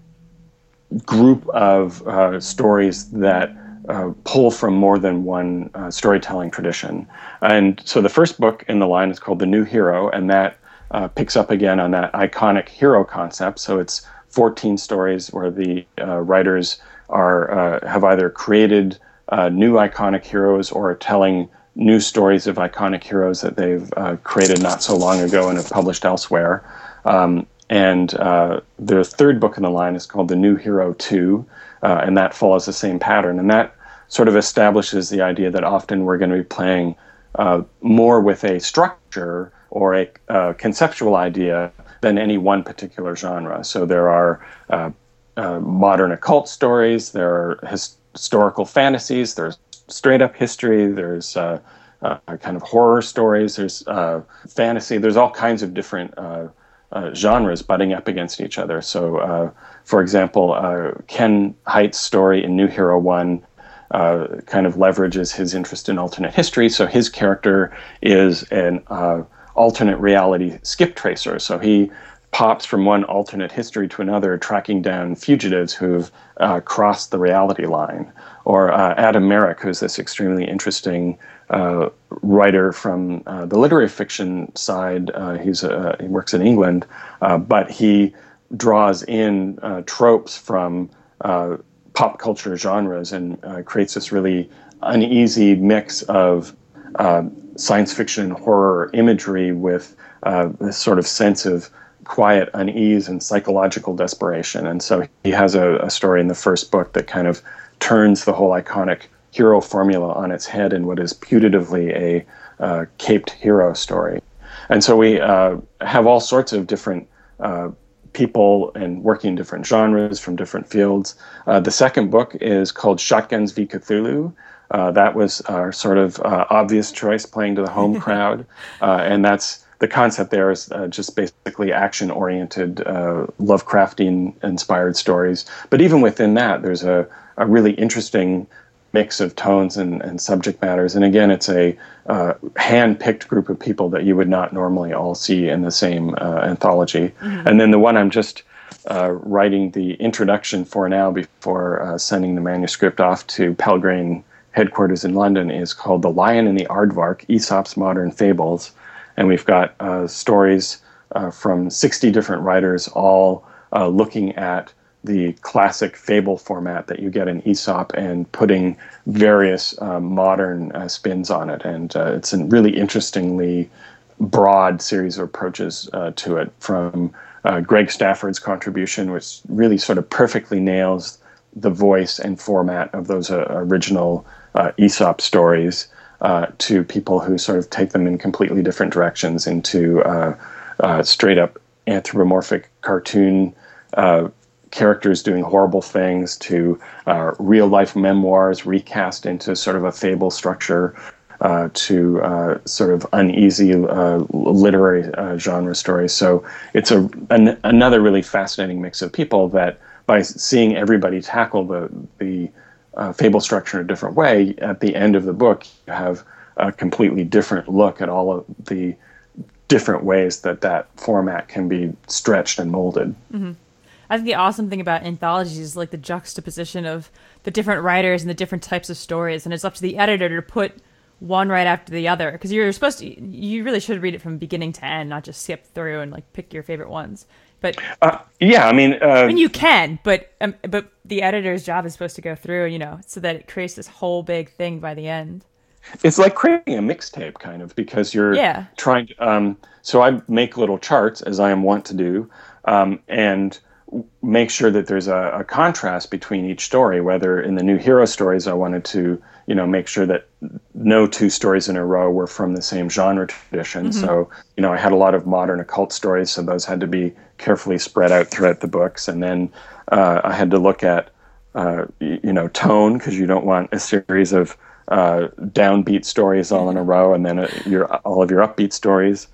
group of uh, stories that uh, pull from more than one uh, storytelling tradition. And so the first book in the line is called The New Hero, and that uh, picks up again on that iconic hero concept. So it's fourteen stories where the uh, writers are uh, have either created uh, new iconic heroes or are telling new stories of iconic heroes that they've uh, created not so long ago and have published elsewhere. Um, And uh, the third book in the line is called The New Hero two, uh, and that follows the same pattern. And that sort of establishes the idea that often we're going to be playing uh, more with a structure or a uh, conceptual idea than any one particular genre. So there are uh, uh, modern occult stories, there are his- historical fantasies, there's straight-up history, there's uh, uh, kind of horror stories, there's uh, fantasy, there's all kinds of different uh, Uh, genres butting up against each other. So, uh, for example, uh, Ken Haight's story in New Hero one uh, kind of leverages his interest in alternate history. So his character is an uh, alternate reality skip tracer. So he pops from one alternate history to another, tracking down fugitives who've uh, crossed the reality line. Or uh, Adam Merrick, who's this extremely interesting uh, writer from uh, the literary fiction side. Uh, he's a, he works in England, uh, but he draws in uh, tropes from uh, pop culture genres and uh, creates this really uneasy mix of uh, science fiction and horror imagery with uh, this sort of sense of quiet unease and psychological desperation. And so he has a, a story in the first book that kind of turns the whole iconic hero formula on its head in what is putatively a uh, caped hero story. And so we uh, have all sorts of different uh, people and working in different genres from different fields. Uh, the second book is called Shotguns v. Cthulhu. Uh, that was our sort of uh, obvious choice, playing to the home crowd. Uh, and that's the concept there is uh, just basically action-oriented, uh, Lovecraftian-inspired stories. But even within that, there's a, a really interesting mix of tones and, and subject matters. And again, it's a uh, hand-picked group of people that you would not normally all see in the same uh, anthology. Mm-hmm. And then the one I'm just uh, writing the introduction for now before uh, sending the manuscript off to Pelgrane headquarters in London is called The Lion and the Aardvark, Aesop's Modern Fables. And we've got uh, stories uh, from sixty different writers, all uh, looking at the classic fable format that you get in Aesop and putting various uh, modern uh, spins on it. And uh, it's a really interestingly broad series of approaches uh, to it, from uh, Greg Stafford's contribution, which really sort of perfectly nails the voice and format of those uh, original uh, Aesop stories, uh, to people who sort of take them in completely different directions into uh, uh, straight up anthropomorphic cartoon uh, characters doing horrible things, to uh, real life memoirs recast into sort of a fable structure, uh, to uh, sort of uneasy uh, literary uh, genre stories. So it's a an, another really fascinating mix of people that, by seeing everybody tackle the the uh, fable structure in a different way, at the end of the book you have a completely different look at all of the different ways that that format can be stretched and molded. Mm-hmm. I think the awesome thing about anthologies is like the juxtaposition of the different writers and the different types of stories, and it's up to the editor to put one right after the other, because you're supposed to, you really should read it from beginning to end, not just skip through and like pick your favorite ones. But uh, yeah, I mean, uh, I mean, you can, but um, but the editor's job is supposed to go through, you know, so that it creates this whole big thing by the end. It's like creating a mixtape, kind of, because you're yeah. trying to. Um, so I make little charts, as I am wont to do, um, and make sure that there's a, a contrast between each story. Whether in the new hero stories, I wanted to, you know, make sure that no two stories in a row were from the same genre tradition. Mm-hmm. So, you know, I had a lot of modern occult stories, so those had to be carefully spread out throughout the books. And then uh, I had to look at, uh, you know, tone, because you don't want a series of uh, downbeat stories all in a row, and then uh, your all of your upbeat stories.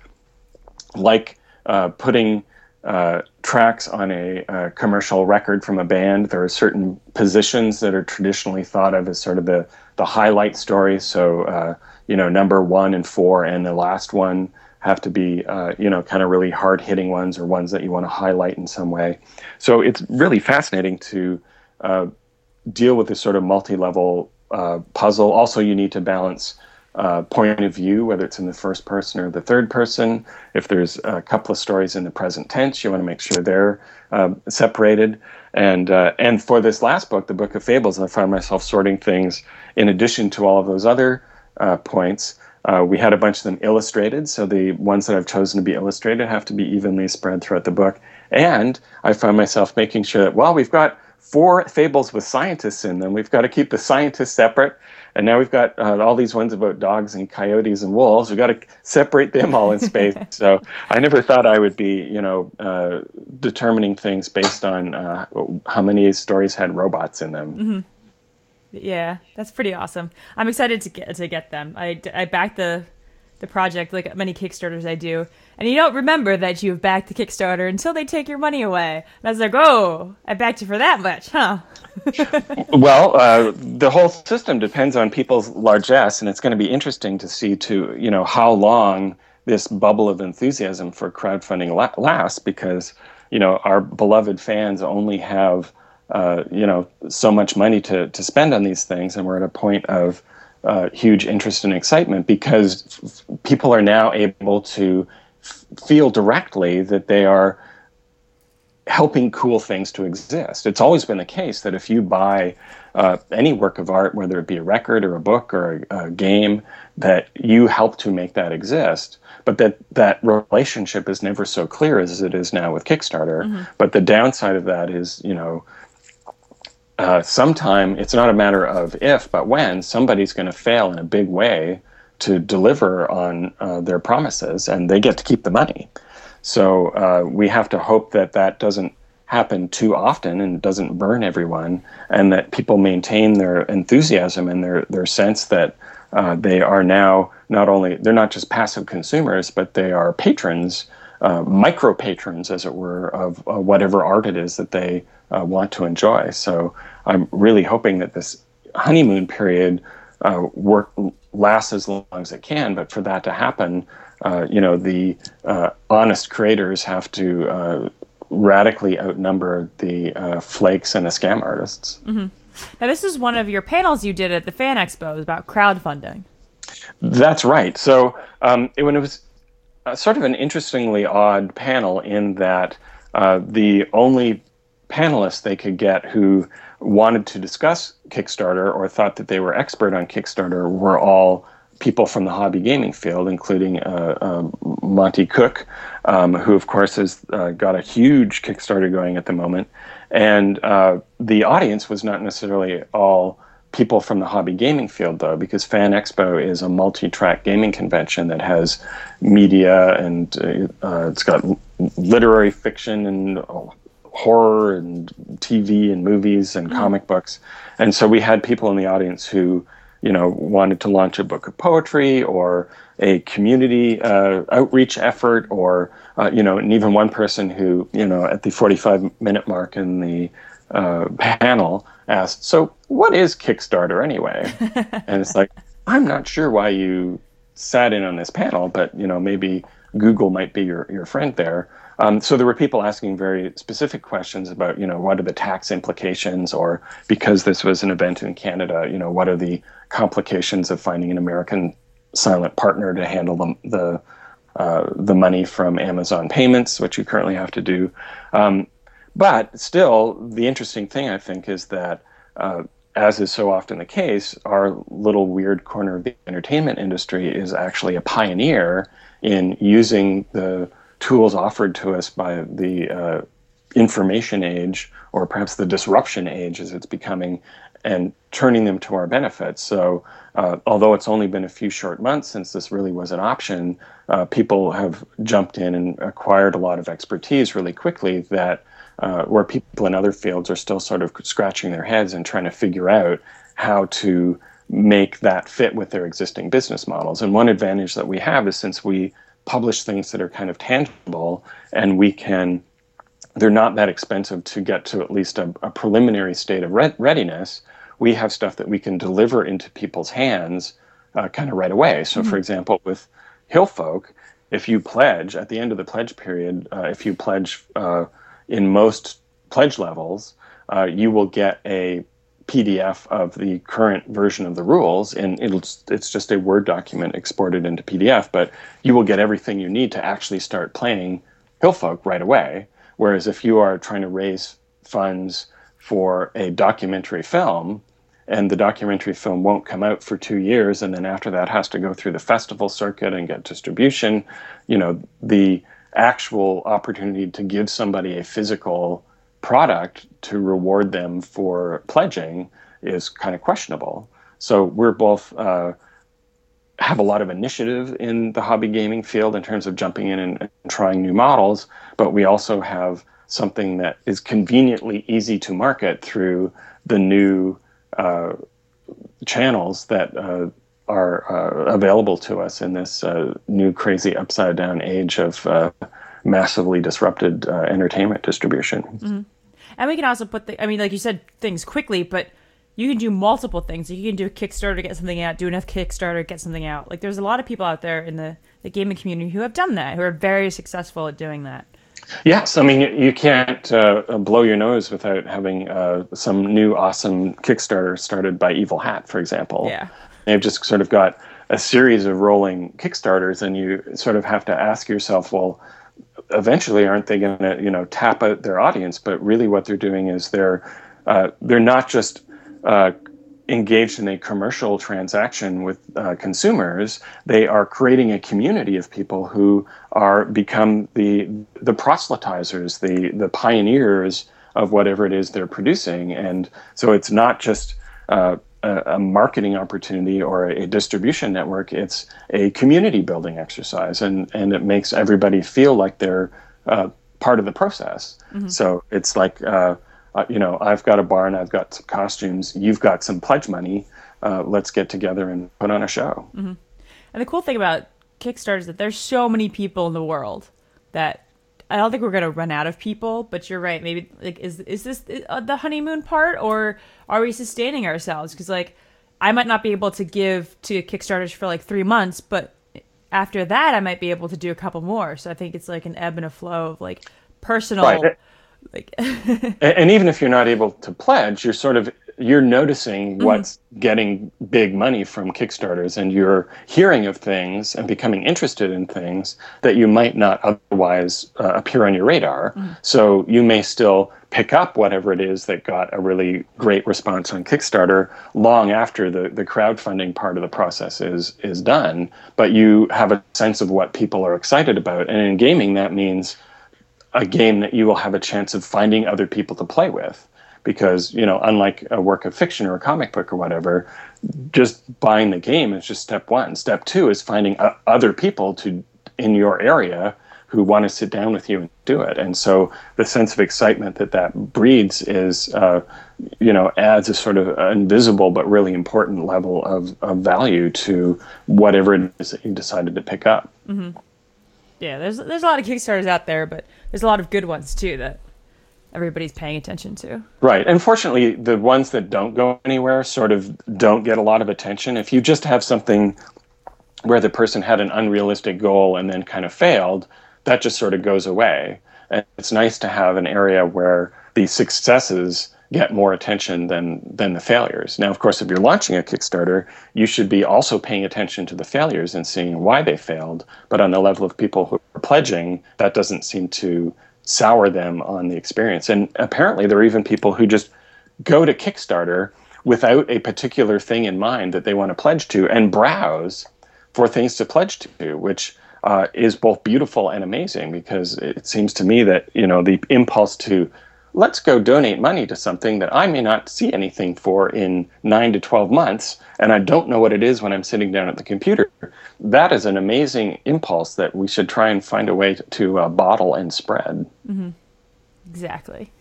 Like uh, putting uh, tracks on a, a commercial record from a band, there are certain positions that are traditionally thought of as sort of the, the highlight story. So, uh, you know, number one and four and the last one have to be, uh, you know, kind of really hard-hitting ones, or ones that you want to highlight in some way. So it's really fascinating to uh, deal with this sort of multi-level uh, puzzle. Also, you need to balance Uh, point of view, whether it's in the first person or the third person. If there's a couple of stories in the present tense, you want to make sure they're uh, separated. And uh, and for this last book, the Book of Fables, I found myself sorting things in addition to all of those other uh, points. Uh, we had a bunch of them illustrated, so the ones that I've chosen to be illustrated have to be evenly spread throughout the book. And I found myself making sure that, well, we've got four fables with scientists in them. We've got to keep the scientists separate. And now we've got uh, all these ones about dogs and coyotes and wolves. We've got to separate them all in space. So I never thought I would be, you know, uh, determining things based on uh, how many stories had robots in them. Mm-hmm. Yeah, that's pretty awesome. I'm excited to get to get them. I, I backed the the project like many Kickstarters I do, and you don't remember that you've backed the Kickstarter until they take your money away. And I was like, oh, I backed you for that much, huh? Well, uh, the whole system depends on people's largesse, and it's going to be interesting to see, to you know, how long this bubble of enthusiasm for crowdfunding la- lasts, because you know our beloved fans only have uh, you know so much money to to spend on these things, and we're at a point of uh, huge interest and excitement because f- people are now able to f- feel directly that they are helping cool things to exist. It's always been the case that if you buy uh, any work of art, whether it be a record or a book or a, a game, that you help to make that exist. But that that relationship is never so clear as it is now with Kickstarter. Mm-hmm. But the downside of that is, you know, uh, sometime it's not a matter of if, but when somebody's going to fail in a big way to deliver on uh, their promises, and they get to keep the money. So uh, we have to hope that that doesn't happen too often and doesn't burn everyone, and that people maintain their enthusiasm and their, their sense that uh, they are now not only, they're not just passive consumers, but they are patrons, uh, micro patrons, as it were, of uh, whatever art it is that they uh, want to enjoy. So I'm really hoping that this honeymoon period uh, work lasts as long as it can, but for that to happen, Uh, you know, the uh, honest creators have to uh, radically outnumber the uh, flakes and the scam artists. Mm-hmm. Now, this is one of your panels you did at the Fan Expo about crowdfunding. That's right. So um, it, when it was uh, sort of an interestingly odd panel in that uh, the only panelists they could get who wanted to discuss Kickstarter or thought that they were expert on Kickstarter were all people from the hobby gaming field, including uh, uh, Monty Cook, um, who of course has uh, got a huge Kickstarter going at the moment. And uh, the audience was not necessarily all people from the hobby gaming field, though, because Fan Expo is a multi-track gaming convention that has media and uh, uh, it's got literary fiction and oh, horror and T V and movies and mm. comic books. And so we had people in the audience who, you know, wanted to launch a book of poetry or a community uh, outreach effort, or, uh, you know, and even one person who, you know, at the forty-five minute mark in the uh, panel asked, so what is Kickstarter anyway? And it's like, I'm not sure why you sat in on this panel, but, you know, maybe Google might be your, your friend there. Um, so there were people asking very specific questions about, you know, what are the tax implications, or because this was an event in Canada, you know, what are the complications of finding an American silent partner to handle the the, uh, the money from Amazon payments, which you currently have to do. Um, but still, the interesting thing, I think, is that, uh, as is so often the case, our little weird corner of the entertainment industry is actually a pioneer in using the tools offered to us by the uh, information age, or perhaps the disruption age as it's becoming, and turning them to our benefit. So uh, although it's only been a few short months since this really was an option, uh, people have jumped in and acquired a lot of expertise really quickly that uh, where people in other fields are still sort of scratching their heads and trying to figure out how to make that fit with their existing business models. And one advantage that we have is, since we publish things that are kind of tangible, and we can, they're not that expensive to get to at least a, a preliminary state of re- readiness, we have stuff that we can deliver into people's hands uh, kind of right away. So mm-hmm. for example, with Hillfolk, if you pledge, at the end of the pledge period, uh, if you pledge uh, in most pledge levels, uh, you will get a P D F of the current version of the rules, and it'll, it's just a Word document exported into P D F, but you will get everything you need to actually start playing Hillfolk right away. Whereas if you are trying to raise funds for a documentary film, and the documentary film won't come out for two years, and then after that has to go through the festival circuit and get distribution, you know, the actual opportunity to give somebody a physical product to reward them for pledging is kind of questionable. So we're both uh, have a lot of initiative in the hobby gaming field in terms of jumping in and, and trying new models, but we also have something that is conveniently easy to market through the new uh, channels that uh, are uh, available to us in this uh, new crazy upside down age of uh, massively disrupted uh, entertainment distribution. Mm-hmm. And we can also put the, I mean, like you said, things quickly, but you can do multiple things. You can do a Kickstarter to get something out, do another Kickstarter, get something out. Like, there's a lot of people out there in the, the gaming community who have done that, who are very successful at doing that. Yes, I mean, you, you can't uh, blow your nose without having uh, some new awesome Kickstarter started by Evil Hat, for example. Yeah. They've just sort of got a series of rolling Kickstarters, and you sort of have to ask yourself, well, eventually aren't they going to, you know, tap out their audience? But really what they're doing is they're uh, they're not just uh, engaged in a commercial transaction with uh, consumers. They are creating a community of people who are become the the proselytizers, the the pioneers of whatever it is they're producing. And so it's not just uh, a, a marketing opportunity or a distribution network. It's a community building exercise, and and it makes everybody feel like they're uh, part of the process. Mm-hmm. So it's like, uh, uh, you know, I've got a barn, I've got some costumes, you've got some pledge money. Uh, let's get together and put on a show. Mm-hmm. And the cool thing about Kickstarter is that there's so many people in the world that I don't think we're going to run out of people, but you're right. Maybe, like, is is this the honeymoon part, or are we sustaining ourselves? Because, like, I might not be able to give to Kickstarters for like three months, but after that, I might be able to do a couple more. So I think it's like an ebb and a flow of like personal. Right. Like, and, and even if you're not able to pledge, you're sort of you're noticing Mm-hmm. what's getting big money from Kickstarters, and you're hearing of things and becoming interested in things that you might not otherwise uh, appear on your radar. Mm-hmm. So you may still pick up whatever it is that got a really great response on Kickstarter long after the, the crowdfunding part of the process is is done, but you have a sense of what people are excited about. And in gaming, that means a game that you will have a chance of finding other people to play with. Because, you know, unlike a work of fiction or a comic book or whatever, just buying the game is just step one. Step two is finding uh, other people to in your area who want to sit down with you and do it. And so the sense of excitement that that breeds is, uh, you know, adds a sort of invisible but really important level of, of value to whatever it is that you decided to pick up. Mm-hmm. Yeah, there's there's a lot of Kickstarters out there, but there's a lot of good ones too that everybody's paying attention to. Right. Unfortunately, the ones that don't go anywhere sort of don't get a lot of attention. If you just have something where the person had an unrealistic goal and then kind of failed, that just sort of goes away. And it's nice to have an area where the successes get more attention than than the failures. Now, of course, if you're launching a Kickstarter, you should be also paying attention to the failures and seeing why they failed. But on the level of people who are pledging, that doesn't seem to sour them on the experience. And apparently there are even people who just go to Kickstarter without a particular thing in mind that they want to pledge to and browse for things to pledge to, which uh, is both beautiful and amazing, because it seems to me that, you know, the impulse to let's go donate money to something that I may not see anything for in nine to twelve months, and I don't know what it is when I'm sitting down at the computer. That is an amazing impulse that we should try and find a way to, to uh, bottle and spread. Mm-hmm. Exactly.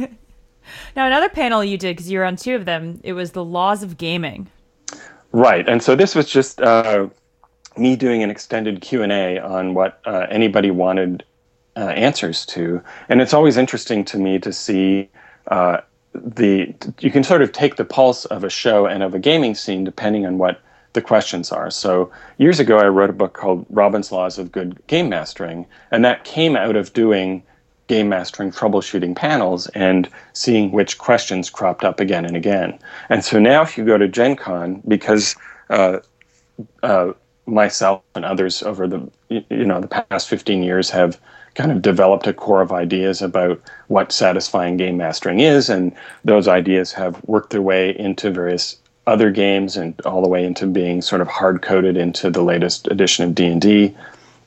Now, another panel you did, because you were on two of them, it was the laws of gaming. Right, and so this was just uh, me doing an extended Q and A on what uh, anybody wanted Uh, answers to. And it's always interesting to me to see uh, the, you can sort of take the pulse of a show and of a gaming scene depending on what the questions are. So years ago, I wrote a book called Robin's Laws of Good Game Mastering, and that came out of doing game mastering troubleshooting panels and seeing which questions cropped up again and again. And so now if you go to Gen Con, because uh, uh, myself and others over the, you know, the past fifteen years have kind of developed a core of ideas about what satisfying game mastering is, and those ideas have worked their way into various other games and all the way into being sort of hard-coded into the latest edition of D and D.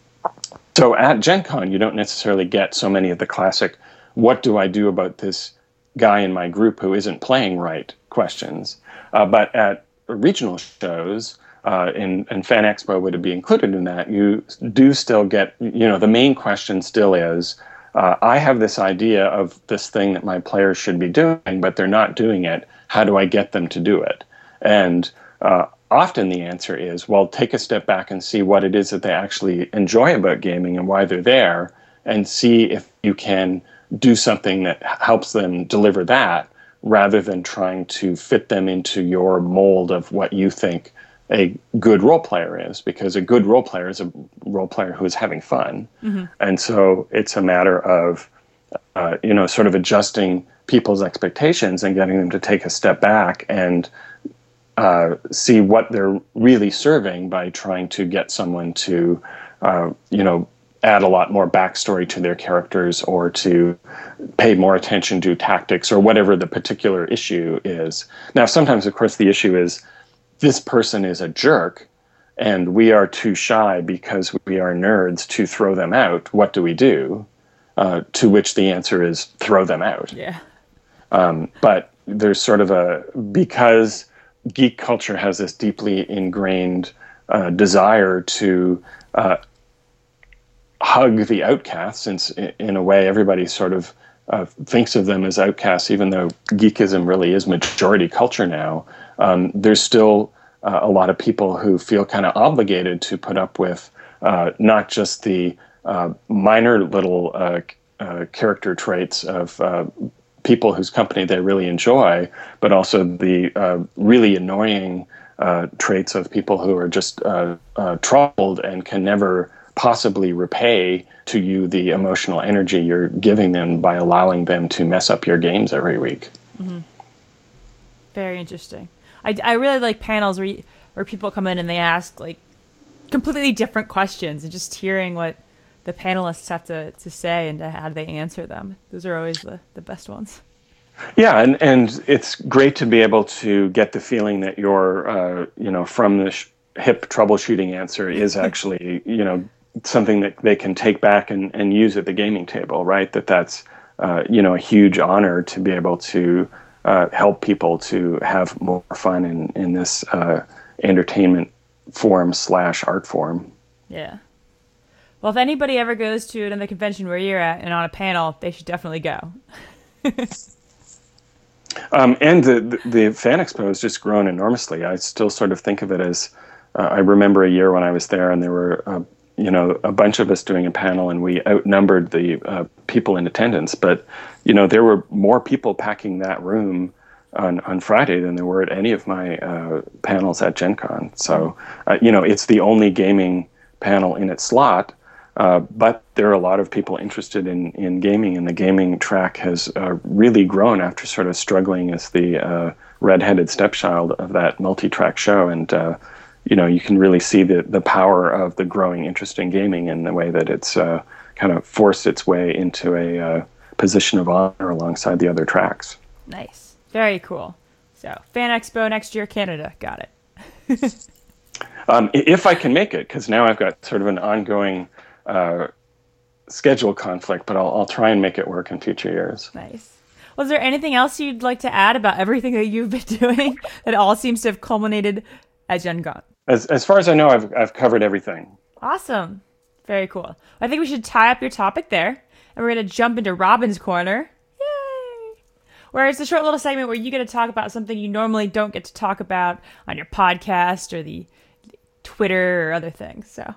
So at Gen Con, you don't necessarily get so many of the classic, what do I do about this guy in my group who isn't playing right questions. Uh, but at regional shows, Uh, and, and Fan Expo would be included in that, you do still get, you know, the main question still is, uh, I have this idea of this thing that my players should be doing, but they're not doing it. How do I get them to do it? And uh, often the answer is, well, take a step back and see what it is that they actually enjoy about gaming and why they're there, and see if you can do something that helps them deliver that, rather than trying to fit them into your mold of what you think a good role player is, because a good role player is a role player who is having fun. Mm-hmm. And so it's a matter of, uh, you know, sort of adjusting people's expectations and getting them to take a step back and uh, see what they're really serving by trying to get someone to, uh, you know, add a lot more backstory to their characters, or to pay more attention to tactics, or whatever the particular issue is. Now, sometimes, of course, the issue is, this person is a jerk and we are too shy because we are nerds to throw them out. What do we do? Uh, to which the answer is throw them out. Yeah. Um, but there's sort of a, because geek culture has this deeply ingrained uh, desire to uh, hug the outcasts, since in a way everybody sort of uh, thinks of them as outcasts, even though geekism really is majority culture now. Um, there's still uh, a lot of people who feel kind of obligated to put up with uh, not just the uh, minor little uh, uh, character traits of uh, people whose company they really enjoy, but also the uh, really annoying uh, traits of people who are just uh, uh, troubled and can never possibly repay to you the emotional energy you're giving them by allowing them to mess up your games every week. Mm-hmm. Very interesting. I, I really like panels where you, where people come in and they ask like completely different questions, and just hearing what the panelists have to, to say and to how they answer them. Those are always the, the best ones. Yeah, and, and it's great to be able to get the feeling that your, uh, you know, from the sh- hip troubleshooting answer is actually, you know, something that they can take back and, and use at the gaming table, right? That that's, uh, you know, a huge honor to be able to uh, help people to have more fun in, in this uh, entertainment form slash art form. Yeah. Well, if anybody ever goes to another convention where you're at and on a panel, they should definitely go. um, and the, the the Fan Expo has just grown enormously. I still sort of think of it as, uh, I remember a year when I was there and there were, uh, you know, a bunch of us doing a panel and we outnumbered the uh, people in attendance. But, you know, there were more people packing that room on, on Friday than there were at any of my uh, panels at Gen Con. So, uh, you know, it's the only gaming panel in its slot. Uh, but there are a lot of people interested in, in gaming, and the gaming track has uh, really grown after sort of struggling as the uh, red-headed stepchild of that multi-track show. And, uh, you know, you can really see the, the power of the growing interest in gaming in the way that it's uh, kind of forced its way into a uh, position of honor alongside the other tracks. Nice. Very cool. So, Fan Expo next year, Canada. Got it. um, if I can make it, because now I've got sort of an ongoing Uh, schedule conflict, but I'll, I'll try and make it work in future years. Nice. Was there anything else you'd like to add about everything that you've been doing that all seems to have culminated at Gen Con? As as far as I know, I've I've covered everything. Awesome. Very cool. I think we should tie up your topic there, and we're going to jump into Robin's Corner. Yay! Where it's a short little segment where you get to talk about something you normally don't get to talk about on your podcast or the Twitter or other things. So...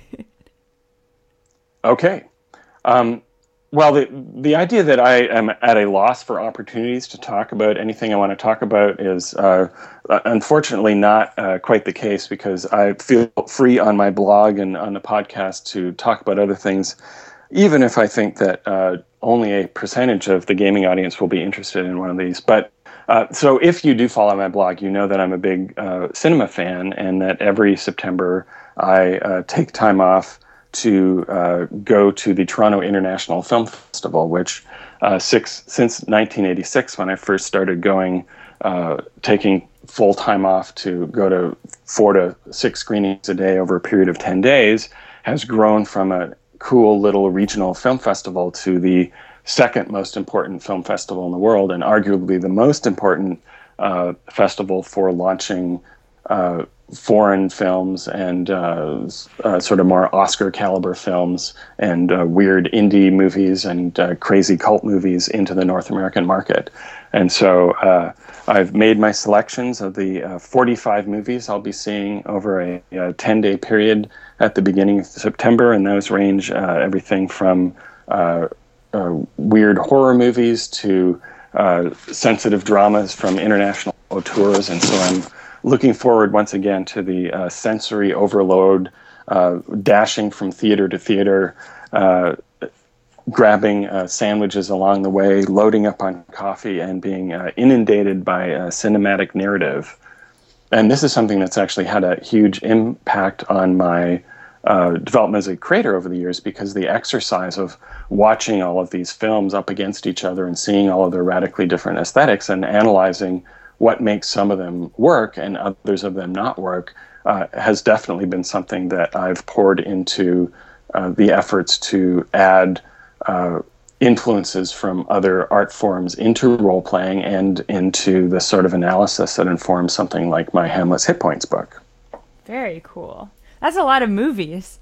Okay. Um, well, the the idea that I am at a loss for opportunities to talk about anything I want to talk about is uh, unfortunately not uh, quite the case, because I feel free on my blog and on the podcast to talk about other things, even if I think that uh, only a percentage of the gaming audience will be interested in one of these. But uh, so if you do follow my blog, you know that I'm a big uh, cinema fan, and that every September I uh, take time off to uh, go to the Toronto International Film Festival, which uh, six, since nineteen eighty-six, when I first started going, uh, taking full time off to go to four to six screenings a day over a period of ten days, has grown from a cool little regional film festival to the second most important film festival in the world, and arguably the most important uh, festival for launching uh, foreign films and uh, uh, sort of more Oscar caliber films and uh, weird indie movies and uh, crazy cult movies into the North American market. And so uh, I've made my selections of the uh, forty-five movies I'll be seeing over a, a ten-day period at the beginning of September, and those range uh, everything from uh, uh, weird horror movies to uh, sensitive dramas from international auteurs. And so I'm looking forward once again to the uh, sensory overload, uh, dashing from theater to theater, uh, grabbing uh, sandwiches along the way, loading up on coffee, and being uh, inundated by a cinematic narrative. And this is something that's actually had a huge impact on my uh, development as a creator over the years, because the exercise of watching all of these films up against each other and seeing all of their radically different aesthetics and analyzing what makes some of them work and others of them not work uh, has definitely been something that I've poured into uh, the efforts to add uh, influences from other art forms into role-playing and into the sort of analysis that informs something like my Hamlet's Hit Points book. Very cool. That's a lot of movies.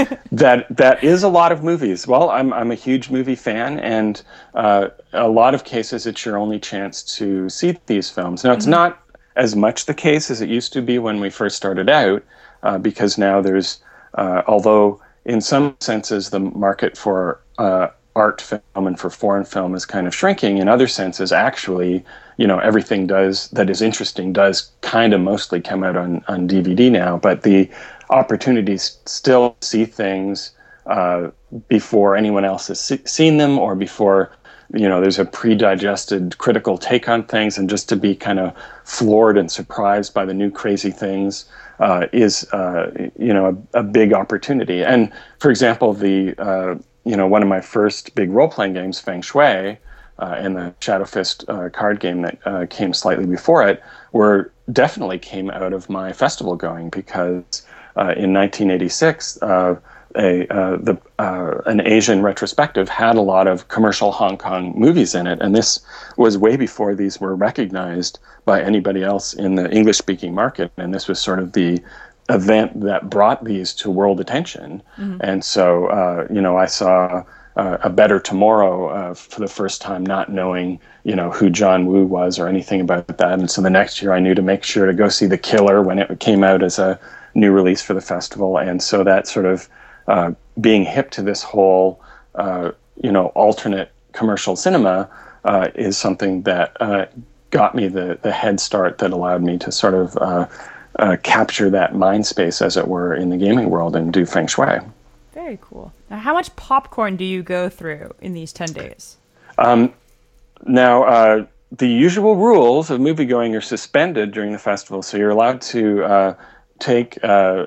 that that is a lot of movies. Well, I'm I'm a huge movie fan, and uh, a lot of cases it's your only chance to see these films. Now, it's mm-hmm. not as much the case as it used to be when we first started out, uh, because now there's, uh, although in some senses the market for uh, art film and for foreign film is kind of shrinking, in other senses, actually, you know, everything does that is interesting does kind of mostly come out on, on D V D now, but the opportunities still see things uh, before anyone else has se- seen them, or before you know, there's a pre-digested critical take on things, and just to be kind of floored and surprised by the new crazy things uh, is, uh, you know, a, a big opportunity. And for example, the, uh, you know, one of my first big role-playing games, Feng Shui, uh, and the Shadow Fist uh, card game that uh, came slightly before it, were definitely came out of my festival going, because uh, in nineteen eighty-six, uh, A, uh, the, uh, an Asian retrospective had a lot of commercial Hong Kong movies in it, and this was way before these were recognized by anybody else in the English-speaking market, and this was sort of the event that brought these to world attention. Mm-hmm. And so, uh, you know, I saw uh, A Better Tomorrow uh, for the first time, not knowing, you know, who John Woo was or anything about that, and so the next year I knew to make sure to go see The Killer when it came out as a new release for the festival, and so that sort of Uh, being hip to this whole, uh, you know, alternate commercial cinema uh, is something that uh, got me the, the head start that allowed me to sort of uh, uh, capture that mind space, as it were, in the gaming world and do Feng Shui. Very cool. Now, how much popcorn do you go through in these ten days? Um, now, uh, the usual rules of moviegoing are suspended during the festival, so you're allowed to uh, take Uh,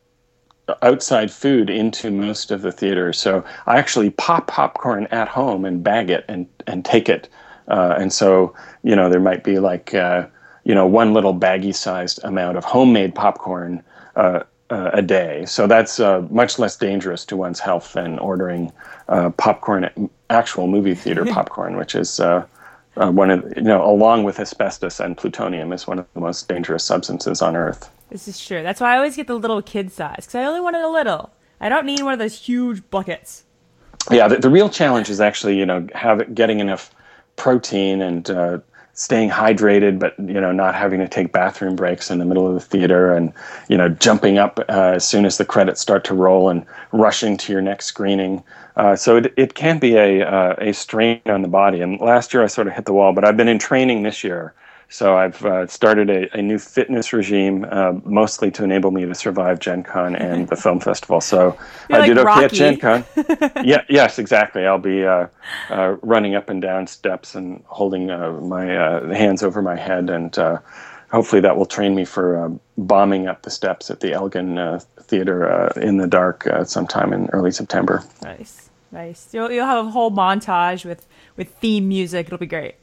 outside food into most of the theaters. So I actually pop popcorn at home and bag it and, and take it. Uh, and so, you know, there might be like, uh, you know, one little baggy-sized amount of homemade popcorn uh, uh, a day. So that's uh, much less dangerous to one's health than ordering uh, popcorn, actual movie theater popcorn, which is uh, uh, one of, you know, along with asbestos and plutonium, is one of the most dangerous substances on Earth. This is true. That's why I always get the little kid size, because I only wanted a little. I don't need one of those huge buckets. Yeah, the, the real challenge is actually, you know, have getting enough protein and uh, staying hydrated, but, you know, not having to take bathroom breaks in the middle of the theater, and, you know, jumping up uh, as soon as the credits start to roll and rushing to your next screening. Uh, so it, it can be a, uh, a strain on the body. And last year I sort of hit the wall, but I've been in training this year. So I've uh, started a, a new fitness regime, uh, mostly to enable me to survive Gen Con and the film festival. So You're I like did okay Rocky. at Gen Con. Yeah, yes, exactly. I'll be uh, uh, running up and down steps and holding uh, my uh, hands over my head, and uh, hopefully that will train me for uh, bombing up the steps at the Elgin uh, Theater uh, in the dark uh, sometime in early September. Nice, nice. You'll, you'll have a whole montage with, with theme music. It'll be great.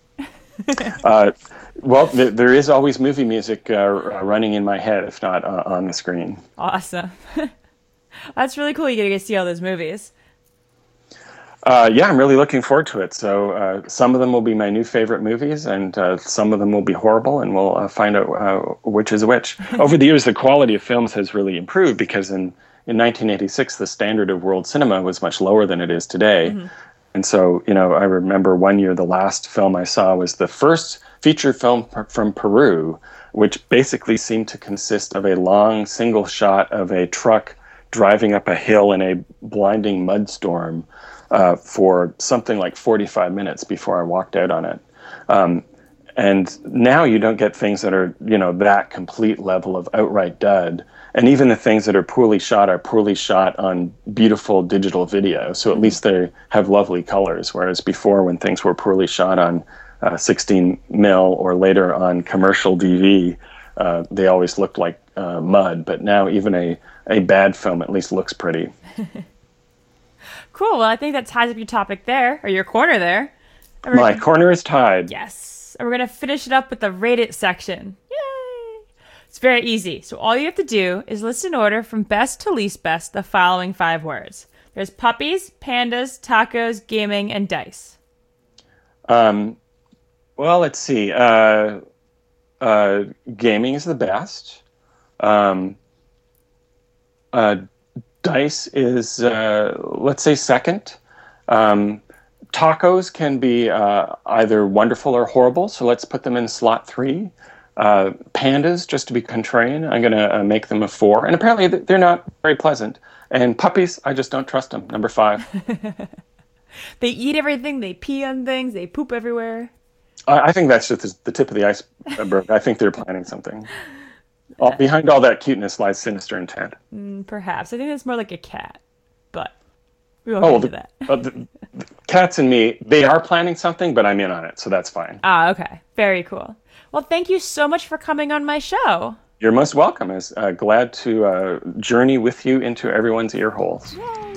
uh, well, th- there is always movie music uh, running in my head, if not uh, on the screen. Awesome. That's really cool. You get to see all those movies. Uh, yeah, I'm really looking forward to it. So uh, some of them will be my new favorite movies, and uh, some of them will be horrible, and we'll uh, find out uh, which is which. Over the years, the quality of films has really improved, because in, in nineteen eighty-six, the standard of world cinema was much lower than it is today. Mm-hmm. And so, you know, I remember one year the last film I saw was the first feature film p- from Peru, which basically seemed to consist of a long single shot of a truck driving up a hill in a blinding mud storm uh, for something like forty-five minutes before I walked out on it. Um, and now you don't get things that are, you know, that complete level of outright dud. And even the things that are poorly shot are poorly shot on beautiful digital video. So at least they have lovely colors. Whereas before, when things were poorly shot on uh, sixteen mil or later on commercial D V, uh, they always looked like uh, mud. But now even a, a bad film at least looks pretty. Cool. Well, I think that ties up your topic there, or your corner there. My gonna... corner is tied. Yes. And we're going to finish it up with the Rate It section. Yay! It's very easy. So all you have to do is list in order from best to least best the following five words. There's puppies, pandas, tacos, gaming, and dice. Um, well, let's see. Uh, uh, gaming is the best. Um, uh, dice is, uh, let's say, second. Um, tacos can be uh, either wonderful or horrible, so let's put them in slot three. Uh, pandas, just to be contrarian, I'm going to uh, make them a four. And apparently they're not very pleasant. And puppies, I just don't trust them. Number five. They eat everything. They pee on things. They poop everywhere. I, I think that's just the tip of the iceberg. I think they're planning something. All, behind all that cuteness lies sinister intent. Mm, perhaps. I think it's more like a cat. But We won't Oh, get the, into that. uh, the, the cats and me, they are planning something, but I'm in on it, so that's fine. Ah, okay. Very cool. Well, thank you so much for coming on my show. You're most welcome. Is uh, glad to uh, journey with you into everyone's ear holes. Yay.